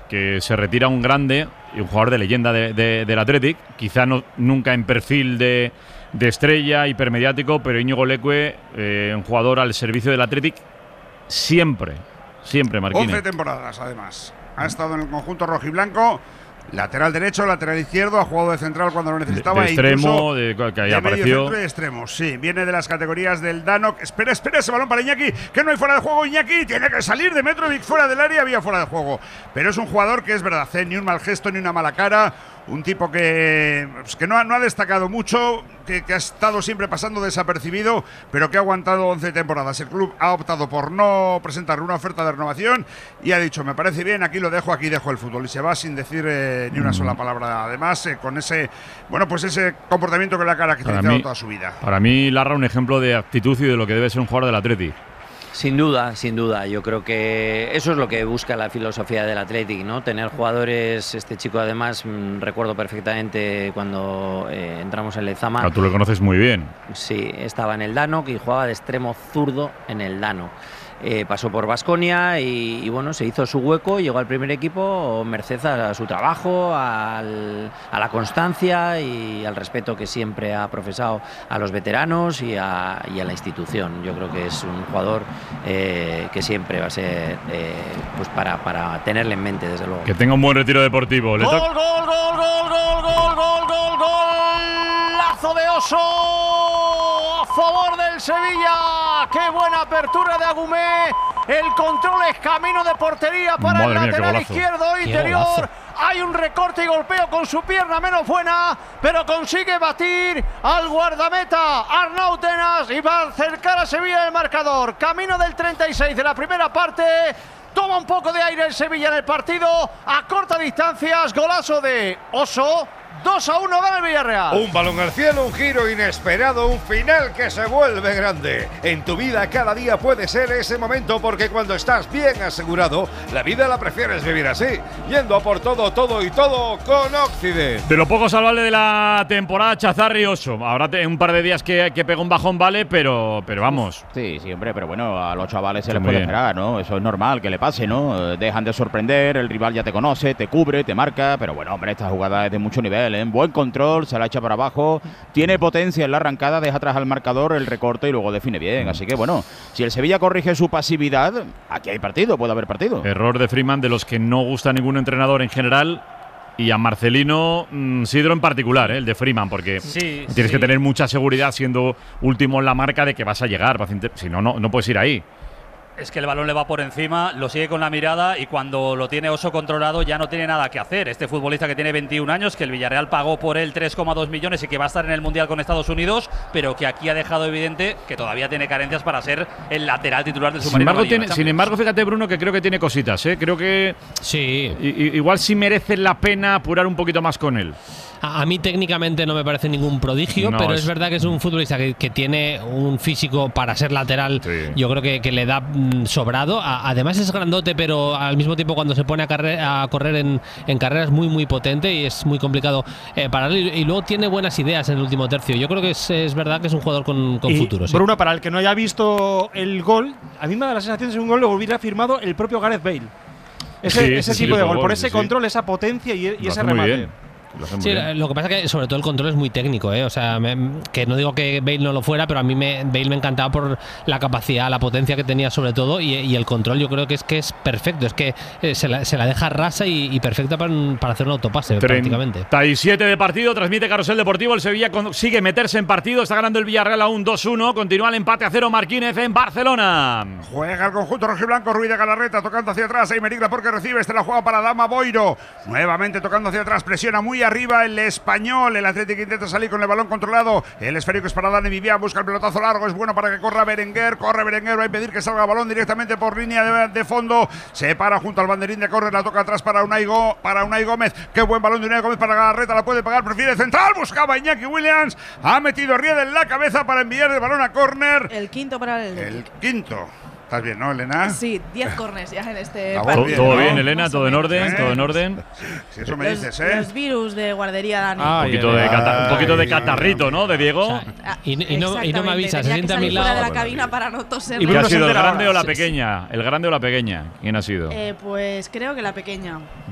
Speaker 5: que se retira un grande y un jugador de leyenda de, de, del Athletic, quizá no, nunca en perfil de, de estrella, hipermediático, pero Íñigo Leque, eh, un jugador al servicio del Athletic siempre, siempre, Marquines.
Speaker 3: once temporadas, además. Ha estado en el conjunto rojiblanco. Lateral derecho, lateral izquierdo, ha jugado de central cuando lo necesitaba.
Speaker 5: De, de extremo, de, que ahí
Speaker 3: de
Speaker 5: apareció.
Speaker 3: medio centro y de extremo, sí. Viene de las categorías del Danok. Espera, espera ese balón para Iñaki, que no hay fuera de juego. Iñaki tiene que salir de Metrovic fuera del área, había fuera de juego. Pero es un jugador que es verdad, ¿eh? Ni un mal gesto, ni una mala cara. Un tipo que, pues que no, ha, no ha destacado mucho, que, que ha estado siempre pasando desapercibido, pero que ha aguantado once temporadas. El club ha optado por no presentar una oferta de renovación y ha dicho, me parece bien, aquí lo dejo, aquí dejo el fútbol. Y se va sin decir eh, ni una sola palabra. Además, eh, con ese, bueno, pues ese comportamiento que le ha caracterizado toda su vida.
Speaker 5: Para mí, Larra, un ejemplo de actitud y de lo que debe ser un jugador del Athletic.
Speaker 15: Sin duda, sin duda. Yo creo que eso es lo que busca la filosofía del Athletic, ¿no? Tener jugadores, este chico además, mmm, recuerdo perfectamente cuando eh, entramos en Lezama.
Speaker 5: Claro, tú lo conoces muy bien.
Speaker 15: Sí, estaba en el Danok y jugaba de extremo zurdo en el Danok. Eh, pasó por Baskonia y, y bueno, se hizo su hueco, llegó al primer equipo merced a, a su trabajo, al, a la constancia y al respeto que siempre ha profesado a los veteranos y a, y a la institución. Yo creo que es un jugador eh, que siempre va a ser eh, pues para, para tenerle en mente, desde luego.
Speaker 5: Que tenga un buen retiro deportivo. Le
Speaker 7: gol, gol, gol, gol, gol, gol, gol, gol, gol, lazo de Oso a favor del Sevilla. Qué buena apertura de Agumé. El control es camino de portería para
Speaker 5: Madre
Speaker 7: el
Speaker 5: mía,
Speaker 7: lateral izquierdo interior. Hay un recorte y golpeo con su pierna menos buena, pero consigue batir al guardameta Arnau Tenas y va a acercar a Sevilla el marcador. Camino del treinta y seis de la primera parte. Toma un poco de aire el Sevilla en el partido. A corta distancias, golazo de Oso. dos a uno gana el Villarreal.
Speaker 4: Un balón al cielo, un giro inesperado, un final que se vuelve grande. En tu vida cada día puede ser ese momento, porque cuando estás bien asegurado, la vida la prefieres vivir así, yendo a por todo, todo y todo con Occident.
Speaker 5: De lo poco salvable de la temporada, Chazarri Oso. Habrá un par de días que, que pega un bajón, vale, pero, pero vamos.
Speaker 13: Sí, sí, hombre, pero bueno, a los chavales se les
Speaker 5: Muy
Speaker 13: puede
Speaker 5: bien.
Speaker 13: esperar, ¿no? Eso es normal que le pase, ¿no? Dejan de sorprender, el rival ya te conoce, te cubre, te marca, pero bueno, hombre, esta jugada es de mucho nivel, ¿eh? Buen control, se la echa para abajo, tiene potencia en la arrancada, deja atrás al marcador, el recorte y luego define bien. Así que bueno, si el Sevilla corrige su pasividad, aquí hay partido, puede haber partido.
Speaker 5: Error de Freeman, de los que no gusta a ningún entrenador en general. Y a Marcelino mmm, Sidro en particular, ¿eh? El de Freeman, porque
Speaker 8: Sí,
Speaker 5: tienes
Speaker 8: sí.
Speaker 5: que tener mucha seguridad siendo último en la marca de que vas a llegar. Si no, no, no puedes ir ahí.
Speaker 8: Es que el balón le va por encima, lo sigue con la mirada y cuando lo tiene Oso controlado ya no tiene nada que hacer. Este futbolista que tiene veintiún años, que el Villarreal pagó por él tres coma dos millones y que va a estar en el Mundial con Estados Unidos, pero que aquí ha dejado evidente que todavía tiene carencias para ser el lateral titular del
Speaker 5: Sin
Speaker 8: submarino.
Speaker 5: embargo,
Speaker 8: amarillo,
Speaker 5: tiene,
Speaker 8: ¿no?
Speaker 5: sin embargo, fíjate, Bruno, que creo que tiene cositas, ¿eh? Creo que
Speaker 9: sí.
Speaker 5: I, i, igual sí merece la pena apurar un poquito más con él.
Speaker 9: A, a mí técnicamente no me parece ningún prodigio,
Speaker 5: No,
Speaker 9: pero
Speaker 5: es-
Speaker 9: es verdad que es un futbolista que, que tiene un físico para ser lateral, yo creo que, que le da mm, sobrado. A- además es grandote, pero al mismo tiempo cuando se pone a, carre- a correr en, en carreras muy muy potente y es muy complicado eh, pararle. Y, y luego tiene buenas ideas en el último tercio. Yo creo que es, es verdad que es un jugador con, con
Speaker 11: Y,
Speaker 9: futuro. sí.
Speaker 11: Bruno, para el que no haya visto el gol, a mí me da la sensación de que es un gol lo hubiera firmado el propio Gareth Bale. Ese,
Speaker 5: Sí,
Speaker 11: ese
Speaker 5: sí,
Speaker 11: tipo
Speaker 5: sí,
Speaker 11: de gol,
Speaker 5: gol,
Speaker 11: por
Speaker 5: sí,
Speaker 11: ese
Speaker 5: sí.
Speaker 11: control, esa potencia y, y
Speaker 5: Lo
Speaker 11: ese
Speaker 5: hace muy
Speaker 11: remate.
Speaker 5: bien. Lo hace muy
Speaker 9: Sí,
Speaker 5: bien.
Speaker 9: lo que pasa que sobre todo el control es muy técnico, ¿eh? O sea, me- que no digo que Bale no lo fuera, pero a mí me, Bale me encantaba por la capacidad, la potencia que tenía sobre todo y, y el control yo creo que es que es perfecto, es que eh, se, la, se la deja rasa y, y perfecta para, para hacer un autopase prácticamente.
Speaker 5: treinta y siete de partido, transmite Carrusel Deportivo. El Sevilla consigue meterse en partido, está ganando el Villarreal aún dos uno. Continúa el empate a cero Marquínez en Barcelona.
Speaker 3: Juega el conjunto rojiblanco, Ruiz de Galarreta tocando hacia atrás. Aymeric porque recibe, este la juega para Dama Boiro. Nuevamente tocando hacia atrás, presiona muy arriba el español. El Atlético intenta salir con el balón controlado. El esférico es para Dani Vivian, busca el pelotazo largo, es bueno para que corra Berenguer. Corre Berenguer, va a impedir que salga el balón directamente por línea de, de fondo. Se para junto al banderín de córner, la toca atrás para Unai, Go, para Unai Gómez. Qué buen balón de Unai Gómez para Galarreta, la puede pagar, prefiere central. Buscaba Iñaki Williams, ha metido Ried en la cabeza para enviar el balón a córner.
Speaker 6: El quinto para el.
Speaker 3: El quinto. ¿Estás bien, no, Elena?
Speaker 6: Sí, diez corners ya en este
Speaker 3: Ah,
Speaker 5: Todo
Speaker 6: partido.
Speaker 5: todo
Speaker 3: ¿no?
Speaker 5: bien, Elena,
Speaker 6: Más o
Speaker 5: todo en
Speaker 6: menos.
Speaker 5: orden,
Speaker 3: ¿Eh?
Speaker 5: todo en orden.
Speaker 3: Si eso me
Speaker 6: Los,
Speaker 3: dices, ¿eh?
Speaker 6: los virus de guardería, Dani.
Speaker 5: Un poquito de, cata- un poquito de catarrito, ¿no? De Diego.
Speaker 6: Ah,
Speaker 9: Y, y no, y no me
Speaker 6: exactamente,
Speaker 9: avisa, se
Speaker 6: tenía que
Speaker 9: sienta a
Speaker 6: salir
Speaker 9: mi
Speaker 6: fuera
Speaker 9: lado.
Speaker 6: de la cabina para no toser.
Speaker 11: Y
Speaker 5: ¿Qué
Speaker 11: Bruno
Speaker 5: ha
Speaker 11: se
Speaker 5: sido, el
Speaker 11: entera
Speaker 5: grande
Speaker 11: ahora.
Speaker 5: o la
Speaker 11: Sí,
Speaker 5: pequeña? ¿El grande o la pequeña? ¿Quién ha sido?
Speaker 6: Eh, pues creo que la pequeña.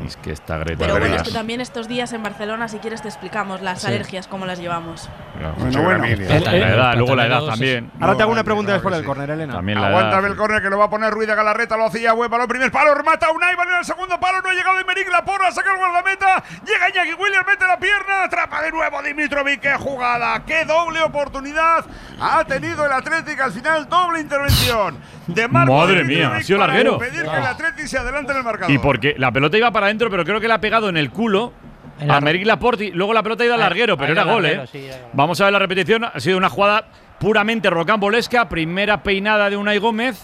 Speaker 5: Es que está Greta.
Speaker 6: Pero bueno, es que también estos días en Barcelona, si quieres te explicamos las sí. alergias, cómo las llevamos.
Speaker 5: No, bueno, bueno. El, el, la edad, luego la edad también.
Speaker 11: Ahora te hago una pregunta después del córner, Elena.
Speaker 3: Aguántame el córner que lo va a poner Ruiz de Galarreta, lo hacía buen balón, primer palo, remata Unai, va en el segundo palo, no ha llegado Aymeric Laporta, saca el guardameta, llega Iñaki Williams, mete la pierna, atrapa de nuevo Dimitrovic, qué jugada, qué doble oportunidad ha tenido el Atlético, al final doble intervención de Marco
Speaker 5: Madre mía, ha sido larguero.
Speaker 3: Pedir que el Atlético se adelante en el marcador.
Speaker 5: Y porque la pelota iba para adentro, pero creo que la ha pegado en el culo a Aymeric Laporta, luego la pelota ha ido al larguero, pero era gol, ¿eh? Sí, vamos a ver la repetición, ha sido una jugada puramente rocambolesca, primera peinada de Unai Gómez.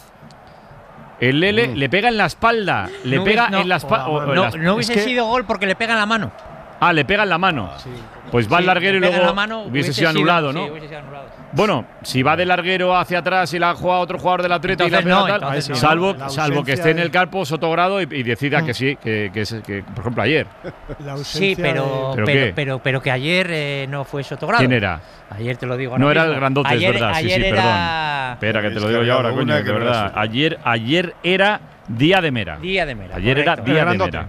Speaker 5: El Lele mm. le pega en la espalda, le
Speaker 12: no
Speaker 5: pega
Speaker 12: no,
Speaker 5: en la espalda.
Speaker 12: No, no, no hubiese es que sido gol porque le pega en la mano.
Speaker 5: Ah, le pega en la mano. Sí. Pues va sí, al larguero y luego mano, hubiese, hubiese sido anulado, sido, ¿no? Sí, hubiese sido anulado. Bueno, si va del larguero hacia atrás y la juega otro jugador del Atlético y la pega
Speaker 12: no,
Speaker 5: tal,
Speaker 12: sí,
Speaker 5: salvo,
Speaker 12: no.
Speaker 5: salvo que esté en el campo Sotogrado y, y decida mm. que sí, que, que, que, que por ejemplo ayer.
Speaker 12: Sí, pero,
Speaker 5: ¿Pero,
Speaker 12: pero, pero, pero que ayer eh, no fue Sotogrado.
Speaker 5: ¿Quién era?
Speaker 12: Ayer te lo digo.
Speaker 5: No
Speaker 12: mismo.
Speaker 5: era el grandote,
Speaker 12: ayer,
Speaker 5: es verdad.
Speaker 12: Ayer
Speaker 5: sí, sí,
Speaker 12: era...
Speaker 5: perdón. Espera, que te lo digo yo ahora, coño, de verdad. Ayer, ayer era Día de Mera.
Speaker 12: Día de Mera.
Speaker 5: Ayer
Speaker 12: correcto.
Speaker 5: era Día de Mera.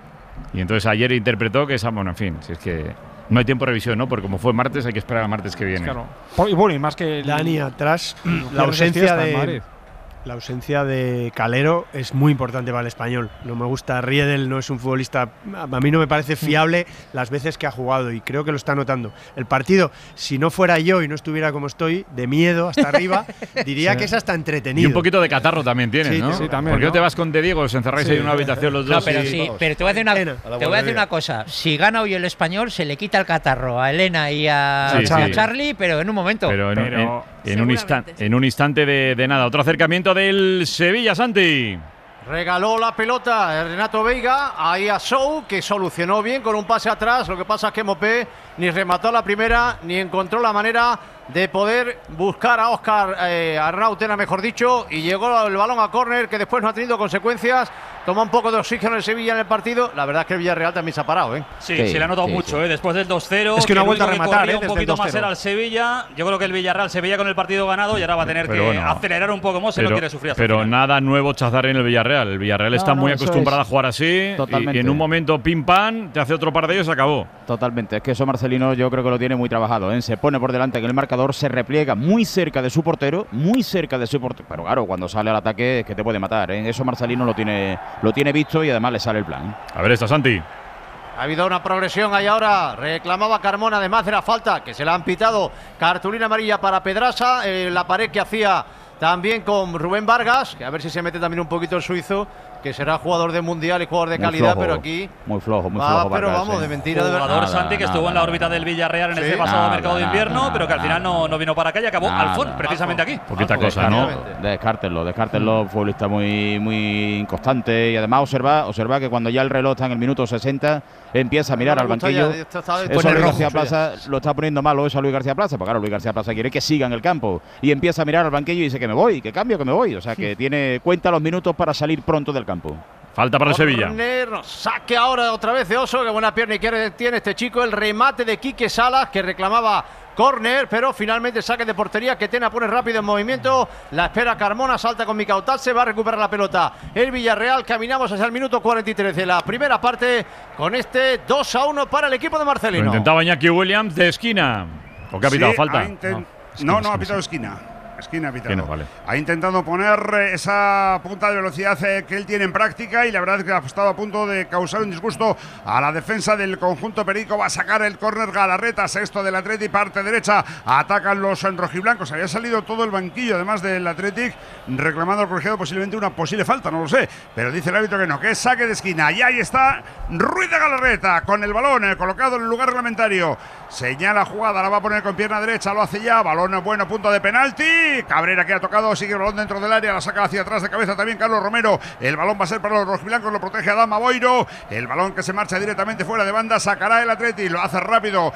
Speaker 5: Y entonces ayer interpretó que esa, bueno, en fin, si es que no hay tiempo de revisión, ¿no? Porque como fue martes, hay que esperar a martes que viene.
Speaker 11: Claro. Y bueno, y más que el,
Speaker 14: Dani atrás, la ausencia de la ausencia de Calero es muy importante para el Español. No me gusta, Riedel no es un futbolista, a mí no me parece fiable las veces que ha jugado y creo que lo está notando. El partido, si no fuera yo y no estuviera como estoy, de miedo hasta arriba, diría sí. que es hasta entretenido.
Speaker 5: Y un poquito de catarro también tienes,
Speaker 14: sí,
Speaker 5: ¿no?
Speaker 14: Sí,
Speaker 5: también. ¿Por qué no te vas con De Diego? Os encerráis sí. ahí en una habitación los dos.
Speaker 12: No, pero
Speaker 5: y...
Speaker 12: sí, pero te voy a decir una, te voy a decir una cosa. Si gana hoy el Español, se le quita el catarro a Elena y a,
Speaker 5: sí,
Speaker 12: a
Speaker 5: sí.
Speaker 12: Charlie, pero en un momento.
Speaker 5: Pero en,
Speaker 12: pero
Speaker 5: en, en, un, instante, en un instante de, de nada. Otro acercamiento del Sevilla, Santi.
Speaker 7: Regaló la pelota Renato Veiga ahí a Sou, que solucionó bien con un pase atrás. Lo que pasa es que Mopé ni remató la primera ni encontró la manera de poder buscar a Óscar eh, Arnautena, mejor dicho, y llegó el balón a córner, que después no ha tenido consecuencias. Toma un poco de oxígeno el Sevilla en el partido. La verdad es que el Villarreal también se ha parado, ¿eh?
Speaker 8: Sí, sí se le ha notado sí, mucho, sí. ¿eh? Después del dos cero.
Speaker 11: Es que no ha vuelto a rematar, ¿eh?
Speaker 8: Un poquito más era el Sevilla. Yo creo que el Villarreal se veía con el partido ganado y ahora va a tener pero que bueno, acelerar un poco más si no quiere sufrir.
Speaker 5: Pero
Speaker 8: final.
Speaker 5: Nada nuevo Chazar en el Villarreal. El Villarreal no, está no, muy acostumbrado es. a jugar así. Y, y en un momento pim pam, te hace otro par de ellos y se acabó.
Speaker 13: Totalmente. Es que eso Marcelino yo creo que lo tiene muy trabajado, ¿eh? Se pone por delante en el marcador, se repliega muy cerca de su portero, muy cerca de su portero. Pero claro, cuando sale al ataque es que te puede matar, ¿eh? Eso Marcelino lo tiene, lo tiene visto y además le sale el plan.
Speaker 5: A ver esta, Santi.
Speaker 7: Ha habido una progresión ahí ahora. Reclamaba Carmona además de la falta, que se la han pitado. Cartulina amarilla para Pedrasa. Eh, la pared que hacía también con Rubén Vargas, que a ver si se mete también un poquito el suizo, que será jugador de mundial y jugador de
Speaker 13: muy
Speaker 7: calidad,
Speaker 13: flojo,
Speaker 7: pero aquí
Speaker 13: muy flojo, muy
Speaker 7: va,
Speaker 13: flojo.
Speaker 7: Pero
Speaker 13: Vargas,
Speaker 7: vamos,
Speaker 13: sí.
Speaker 7: de mentira de verdad.
Speaker 8: Jugador Santi que nada, estuvo en la órbita del Villarreal en ¿sí? este pasado nada, mercado de invierno, nada, pero que al final no, no vino para acá y acabó nada, Alfón, precisamente aquí.
Speaker 5: Poquita
Speaker 8: Alfón,
Speaker 5: cosa, ¿no?
Speaker 13: Descártenlo, descártenlo, futbolista muy, muy inconstante y además observa, observa que cuando ya el reloj está en el minuto sesenta empieza a mirar no, al banquillo. Ya, eso a Luis rojo, García Plaza ya. Lo está poniendo malo eso a Luis García Plaza, porque claro, Luis García Plaza quiere que siga en el campo y empieza a mirar al banquillo y dice que me voy, que cambio, que me voy. O sea que tiene cuenta los minutos para salir pronto del campo.
Speaker 5: Falta para el Sevilla.
Speaker 7: Saque ahora otra vez de Oso. Qué buena pierna y quiere tiene este chico. El remate de Quique Salas, que reclamaba córner, pero finalmente saque de portería. Que Tena pone rápido en movimiento. La espera Carmona, salta con Micautal. Se va a recuperar la pelota el Villarreal. Caminamos hacia el minuto cuarenta y tres de la primera parte con este dos a uno para el equipo de Marcelino.
Speaker 5: Lo intentaba Iñaki Williams de esquina. ¿O qué ha pitado?
Speaker 3: Sí,
Speaker 5: falta?
Speaker 3: Ha intent... No, no, no, ha pitado esquina. Esquina pitado.
Speaker 5: No, vale.
Speaker 3: Ha intentado poner esa punta de velocidad eh, que él tiene en práctica y la verdad es que ha estado a punto de causar un disgusto a la defensa del conjunto perico. Va a sacar el córner Galarreta, sexto del Athletic, parte derecha. Atacan los rojiblancos. Había salido todo el banquillo además del Athletic reclamando al colegiado posiblemente una posible falta, no lo sé. Pero dice el árbitro que no, que es saque de esquina. Y ahí está Ruiz de Galarreta con el balón eh, colocado en el lugar reglamentario. Señala jugada, la va a poner con pierna derecha, lo hace ya. Balón bueno, punto de penalti. Cabrera que ha tocado, sigue el balón dentro del área, la saca hacia atrás de cabeza también Carlos Romero. El balón va a ser para los rojiblancos, lo protege Adama Boiro. El balón que se marcha directamente fuera de banda, sacará el Atleti, lo hace rápido.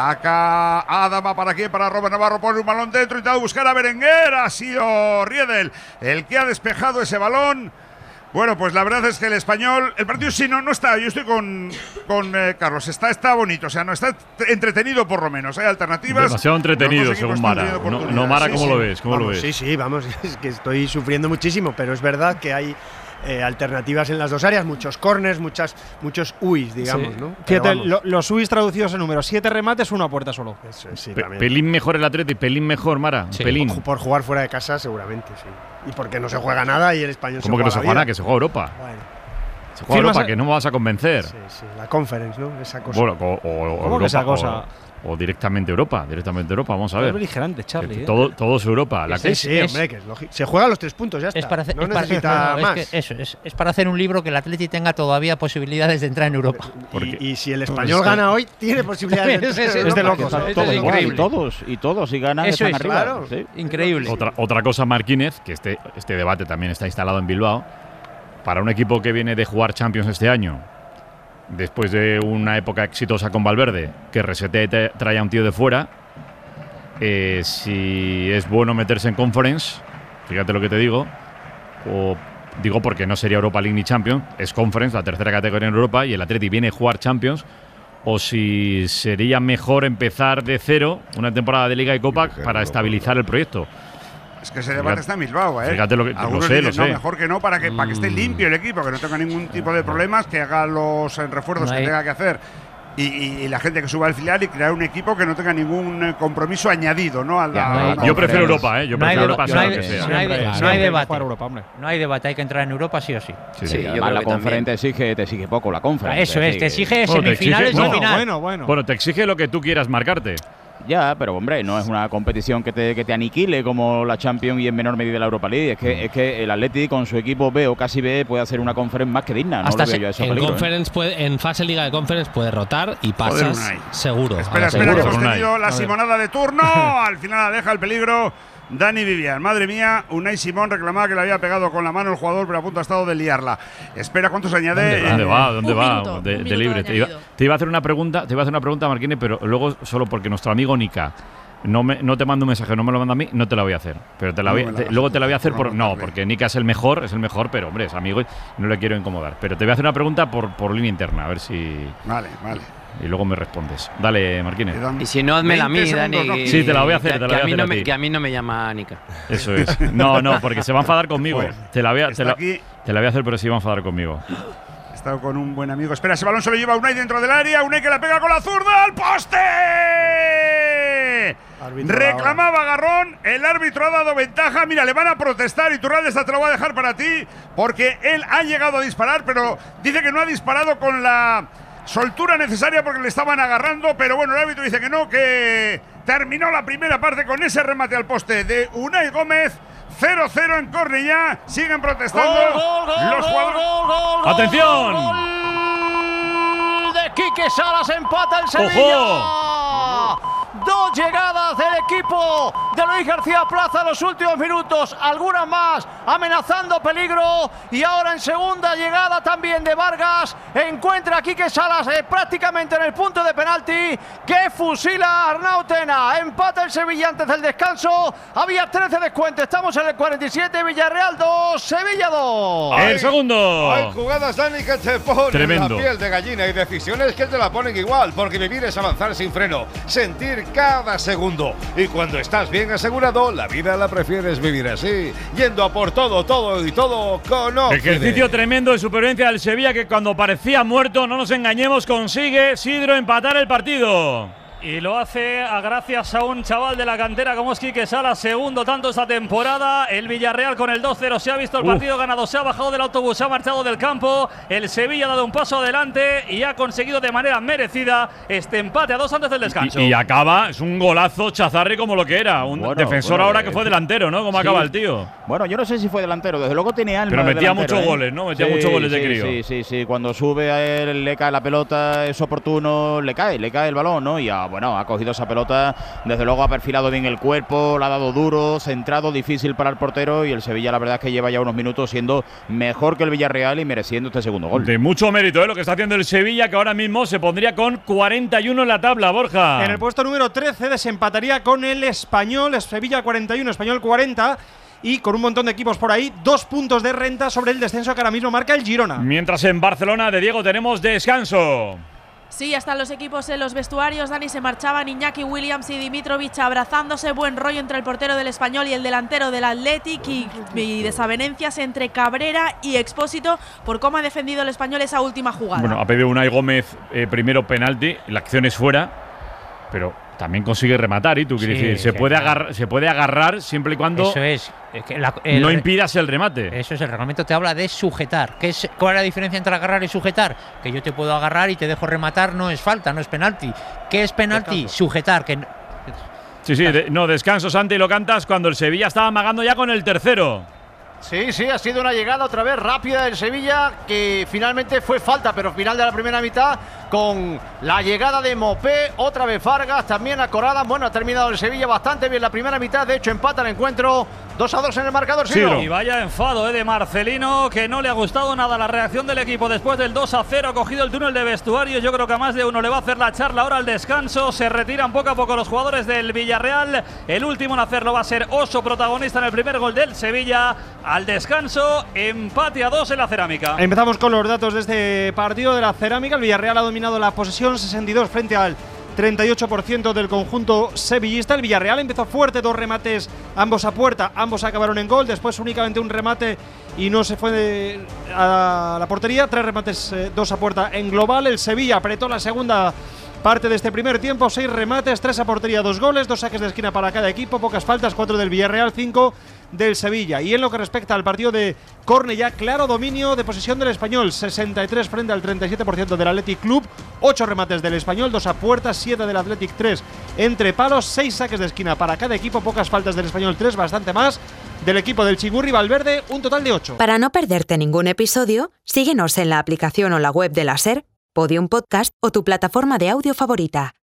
Speaker 3: Saca Adama para quién, para Robert Navarro, pone un balón dentro, intenta buscar a Berenguer. Ha sido Riedel el que ha despejado ese balón. Bueno, pues la verdad es que el Español, el partido sí no, no está, yo estoy con, con eh, Carlos, está, está bonito, o sea, no está entretenido por lo menos, hay alternativas.
Speaker 5: Demasiado entretenido, según Mara. No, no Mara, ¿cómo sí, lo ves? ¿Cómo
Speaker 14: vamos,
Speaker 5: lo ves?
Speaker 14: Sí, sí, vamos, es que estoy sufriendo muchísimo, pero es verdad que hay eh, alternativas en las dos áreas, muchos corners, muchas, muchos uis, digamos,
Speaker 11: sí.
Speaker 14: ¿no?
Speaker 11: Fíjate, lo, los uis traducidos en números, siete remates, una puerta solo.
Speaker 14: Eso, sí,
Speaker 5: Pe pelín mejor el Atleti, pelín mejor, Mara.
Speaker 14: Sí.
Speaker 5: Pelín.
Speaker 14: Por jugar fuera de casa, seguramente, sí. Y porque no se juega nada y el español se
Speaker 5: ¿Cómo
Speaker 14: juega
Speaker 5: que no se
Speaker 14: la
Speaker 5: juega
Speaker 14: vida.
Speaker 5: nada? Que se juega Europa.
Speaker 14: Bueno.
Speaker 5: Se juega Europa,
Speaker 14: a...
Speaker 5: que no me vas a convencer.
Speaker 14: Sí, sí, la conference, ¿no? Esa cosa.
Speaker 5: Bueno, o, o, o
Speaker 11: ¿Cómo
Speaker 5: Europa,
Speaker 11: que esa cosa?
Speaker 5: O, o directamente Europa, directamente Europa, vamos a ver.
Speaker 11: Es beligerante, Charlie.
Speaker 5: Que
Speaker 11: ¿eh?
Speaker 5: todo, todo es Europa. La
Speaker 14: Sí,
Speaker 5: que
Speaker 14: sí, hombre, que es lógico. Se juega los tres puntos, ya está.
Speaker 12: Es para hacer,
Speaker 14: no
Speaker 12: es para,
Speaker 14: necesita
Speaker 12: no,
Speaker 14: más.
Speaker 12: Es que eso, es, es para hacer un libro que el Atleti tenga todavía posibilidades de entrar en Europa.
Speaker 14: Y, y si el español gana hoy, tiene posibilidades de entrar en Europa.
Speaker 11: Es de locos.
Speaker 13: Todos, todos,
Speaker 12: es increíble.
Speaker 13: y todos, y todos, y ganan,
Speaker 12: Eso
Speaker 13: están
Speaker 12: es,
Speaker 13: arriba.
Speaker 12: claro.
Speaker 13: Sí.
Speaker 12: Increíble.
Speaker 5: Otra, otra cosa, Marquínez, que este, este debate también está instalado en Bilbao. Para un equipo que viene de jugar Champions este año, después de una época exitosa con Valverde, que resete te trae a un tío de fuera, eh, si es bueno meterse en Conference, fíjate lo que te digo, o digo porque no sería Europa League ni Champions, es Conference, la tercera categoría en Europa, y el Atleti viene a jugar Champions, o si sería mejor empezar de cero una temporada de Liga y Copa para estabilizar el proyecto.
Speaker 3: Es que ese debate está en Bilbao, ¿eh?
Speaker 5: Fíjate lo que
Speaker 3: Algunos
Speaker 5: lo sé,
Speaker 3: dicen,
Speaker 5: lo
Speaker 3: no,
Speaker 5: sé.
Speaker 3: mejor que no, para que, para que esté limpio el equipo, que no tenga ningún tipo de problemas, que haga los eh, refuerzos
Speaker 12: No hay-
Speaker 3: que tenga que hacer. Y, y- y la gente que suba al filial y crear un equipo que no tenga ningún eh, compromiso añadido, ¿no? A la-
Speaker 12: Ya, no hay-
Speaker 3: a la-
Speaker 5: Yo prefiero Europa, ¿eh? Yo
Speaker 12: No hay
Speaker 5: prefiero
Speaker 12: de-
Speaker 5: Europa,
Speaker 12: no
Speaker 5: sea
Speaker 12: hay
Speaker 5: lo que
Speaker 12: de-
Speaker 5: sea.
Speaker 12: no hay de-
Speaker 11: Siempre,
Speaker 12: no hay
Speaker 11: siempre
Speaker 12: debate.
Speaker 11: jugar Europa, hombre.
Speaker 12: No hay debate, hay que entrar en Europa sí o sí.
Speaker 5: Sí,
Speaker 15: Sí,
Speaker 5: sí.
Speaker 15: yo
Speaker 13: Además,
Speaker 15: creo
Speaker 13: la
Speaker 15: que
Speaker 13: conferente te exige, te exige poco, la conferente.
Speaker 12: Eso es, te exige
Speaker 5: Bueno, te
Speaker 12: semifinales
Speaker 5: exige-
Speaker 12: y
Speaker 5: no,
Speaker 12: final.
Speaker 11: Bueno, bueno.
Speaker 5: Bueno, te exige lo que tú quieras marcarte.
Speaker 13: Ya, pero hombre, no es una competición que te, que te aniquile como la Champions y en menor medida la Europa League. Es que, es que el Atleti con su equipo B o casi B puede hacer una conferencia más que digna. No
Speaker 9: Hasta
Speaker 13: lo veo
Speaker 9: se-
Speaker 13: yo a eso
Speaker 9: en,
Speaker 13: peligro, ¿eh?
Speaker 9: conference puede, en fase Liga de Conference puede rotar y pasas
Speaker 3: Unai.
Speaker 9: seguro.
Speaker 3: Espera,
Speaker 9: a la
Speaker 3: espera, que
Speaker 9: seguro.
Speaker 3: hemos
Speaker 5: Unai.
Speaker 3: tenido la
Speaker 9: A ver.
Speaker 3: simonada de turno. Al final la deja el peligro Dani Vivian. Madre mía, Unai Simón reclamaba que le había pegado con la mano el jugador, pero a punto ha estado de liarla. Espera, ¿cuánto se añade?
Speaker 5: ¿Dónde va? ¿Dónde
Speaker 6: Un
Speaker 5: va?
Speaker 6: minuto,
Speaker 5: de,
Speaker 6: un
Speaker 5: de
Speaker 6: minuto
Speaker 5: libre.
Speaker 6: de
Speaker 5: Te iba,
Speaker 6: añadido.
Speaker 5: te iba a hacer una pregunta, te iba a hacer una pregunta, Marquini, pero luego solo porque nuestro amigo Nika no, me, no te manda un mensaje, no me lo manda a mí, no te la voy a hacer. Pero te la
Speaker 3: No
Speaker 5: voy,
Speaker 3: me la
Speaker 5: te-
Speaker 3: vas
Speaker 5: luego
Speaker 3: a
Speaker 5: te la voy a hacer
Speaker 3: hacer,
Speaker 5: por
Speaker 3: por
Speaker 5: no,
Speaker 3: favor.
Speaker 5: porque Nika es el mejor, es el mejor, pero hombre, es amigo y no le quiero incomodar. Pero te voy a hacer una pregunta por, por línea interna, a ver si
Speaker 3: Vale, vale.
Speaker 5: y luego me respondes. Dale, Marquínez.
Speaker 3: Quedan
Speaker 15: Y si no, hazmela a mí,
Speaker 3: veinte
Speaker 15: Dani.
Speaker 3: segundos, ¿no?
Speaker 5: Sí, te la voy a hacer,
Speaker 15: que,
Speaker 5: te la
Speaker 15: que
Speaker 5: voy a
Speaker 15: a mí
Speaker 5: hacer
Speaker 15: no
Speaker 5: a
Speaker 15: me,
Speaker 5: ti.
Speaker 15: que a mí no me llama Nika.
Speaker 5: Eso es. No, no, porque se va a enfadar conmigo.
Speaker 3: Bueno,
Speaker 5: te la voy a, te
Speaker 3: está
Speaker 5: la,
Speaker 3: aquí.
Speaker 5: te la voy a hacer, pero sí va a enfadar conmigo.
Speaker 3: He estado con un buen amigo. Espera, ese balón se lo lleva Unai dentro del área. Unai que la pega con la zurda al poste.
Speaker 14: Árbitro
Speaker 3: Reclamaba agarrón. El árbitro ha dado ventaja. Mira, le van a protestar. Iturralde, esta te lo voy a dejar para ti. Porque él ha llegado a disparar, pero dice que no ha disparado con la soltura necesaria porque le estaban agarrando. Pero bueno, el árbitro dice que no, que terminó la primera parte con ese remate al poste de Unai Gómez. cero cero en Cornellá. Siguen protestando los jugadores.
Speaker 5: ¡Atención!
Speaker 7: Gol de Quique Salas, empata el Sevilla. Dos llegadas del equipo de Luis García Plaza en los últimos minutos, algunas más amenazando peligro, y ahora en segunda llegada también de Vargas encuentra a Quique Salas eh, prácticamente en el punto de penalti, que fusila a Arnau Tena. Empata el Sevilla antes del descanso, había trece descuentos, estamos en el cuarenta y siete, Villarreal dos, Sevilla dos.
Speaker 5: El segundo.
Speaker 4: Hay jugadas, Dani, que te ponen
Speaker 5: Tremendo.
Speaker 4: la piel de gallina y decisiones que te la ponen igual, porque vivir es avanzar sin freno, sentir cada segundo. Y cuando estás bien asegurado, la vida la prefieres vivir así, yendo a por todo, todo y todo con Oxide.
Speaker 5: Ejercicio tremendo de supervivencia del Sevilla, que cuando parecía muerto, no nos engañemos, consigue Sidro empatar el partido.
Speaker 8: Y lo hace a gracias a un chaval de la cantera como es Quique Salas, segundo tanto esta temporada. El Villarreal con el dos cero se ha visto el
Speaker 5: Uf.
Speaker 8: partido ganado, se ha bajado del autobús, se ha marchado del campo. El Sevilla ha dado un paso adelante y ha conseguido de manera merecida este empate a dos antes del descanso.
Speaker 5: Y, y acaba, es un golazo chazarri como lo que era. Un
Speaker 13: Bueno,
Speaker 5: defensor
Speaker 13: bueno,
Speaker 5: ahora
Speaker 13: eh,
Speaker 5: que fue delantero, ¿no? Como
Speaker 13: sí.
Speaker 5: acaba el tío.
Speaker 13: Bueno, yo no sé si fue delantero, desde luego tenía alma.
Speaker 5: Pero
Speaker 13: de
Speaker 5: metía
Speaker 13: delantero,
Speaker 5: muchos
Speaker 13: ¿eh?
Speaker 5: goles, ¿no? Metía
Speaker 13: Sí,
Speaker 5: muchos goles de
Speaker 13: sí,
Speaker 5: crío.
Speaker 13: Sí, sí, sí. Cuando sube a él, le cae la pelota, es oportuno, le cae, le cae el balón, ¿no? Y ah, bueno, ha cogido esa pelota, desde luego ha perfilado bien el cuerpo, la ha dado duro, centrado, difícil para el portero, y el Sevilla la verdad es que lleva ya unos minutos siendo mejor que el Villarreal y mereciendo este segundo gol.
Speaker 5: De mucho mérito, ¿eh? Lo que está haciendo el Sevilla, que ahora mismo se pondría con cuarenta y uno en la tabla, Borja.
Speaker 11: En el puesto número trece desempataría con el Español, Sevilla cuarenta y uno, Español cuarenta, y con un montón de equipos por ahí, dos puntos de renta sobre el descenso que ahora mismo marca el Girona.
Speaker 5: Mientras en Barcelona de Diego tenemos descanso.
Speaker 6: Sí, hasta los equipos en los vestuarios, Dani, se marchaban Iñaki Williams y Dimitrovic abrazándose, buen rollo entre el portero del Español y el delantero del Athletic y, y desavenencias entre Cabrera y Expósito por cómo ha defendido el Español esa última jugada.
Speaker 5: Bueno, ha pedido Unai Gómez eh, primero penalti, la acción es fuera, pero también consigue rematar, y tú quieres
Speaker 12: Sí,
Speaker 5: decir, se
Speaker 12: sí,
Speaker 5: puede
Speaker 12: claro.
Speaker 5: agarrar, se puede agarrar siempre y cuando
Speaker 12: Eso es. Es que la- el-
Speaker 5: no impidas el remate.
Speaker 12: Eso es, el reglamento te habla de sujetar. ¿Qué es, ¿Cuál es la diferencia entre agarrar y sujetar? Que yo te puedo agarrar y te dejo rematar, no es falta, no es penalti. ¿Qué es penalti?
Speaker 14: Descanso.
Speaker 12: Sujetar. Que
Speaker 5: Sí, sí, de- no, descanso, Santi, lo cantas cuando el Sevilla estaba amagando ya con el tercero.
Speaker 7: Sí, sí, ha sido una llegada otra vez rápida del Sevilla, que finalmente fue falta, pero final de la primera mitad con la llegada de Mopé, otra vez Vargas, también a Corada. Bueno, ha terminado el Sevilla bastante bien la primera mitad, de hecho empata el encuentro dos a dos en el marcador. Siro.
Speaker 8: Y vaya enfado eh, de Marcelino, que no le ha gustado nada la reacción del equipo después del dos a cero. Ha cogido el túnel de vestuarios. Yo creo que a más de uno le va a hacer la charla ahora al descanso. Se retiran poco a poco los jugadores del Villarreal. El último en hacerlo va a ser Oso, protagonista en el primer gol del Sevilla. Al descanso, empate a dos en la Cerámica.
Speaker 11: Empezamos con los datos de este partido de la Cerámica. El Villarreal ha dominado la posesión, sesenta y dos frente al treinta y ocho por ciento del conjunto sevillista. El Villarreal empezó fuerte, dos remates, ambos a puerta, ambos acabaron en gol. Después únicamente un remate y no se fue de, a la portería. Tres remates, eh, dos a puerta en global. El Sevilla apretó la segunda parte de este primer tiempo, seis remates, tres a portería, dos goles, dos saques de esquina para cada equipo, pocas faltas, cuatro del Villarreal, cinco del Sevilla. Y en lo que respecta al partido de Cornellá, claro dominio de posesión del Español, sesenta y tres frente al treinta y siete por ciento del Athletic Club, ocho remates del Español, dos a puerta, siete del Athletic, tres entre palos, seis saques de esquina para cada equipo, pocas faltas del Español, tres, bastante más del equipo del Chigurri Valverde, un total de ocho.
Speaker 1: Para no perderte ningún episodio, síguenos en la aplicación o la web de la SER, Podium Podcast o tu plataforma de audio favorita.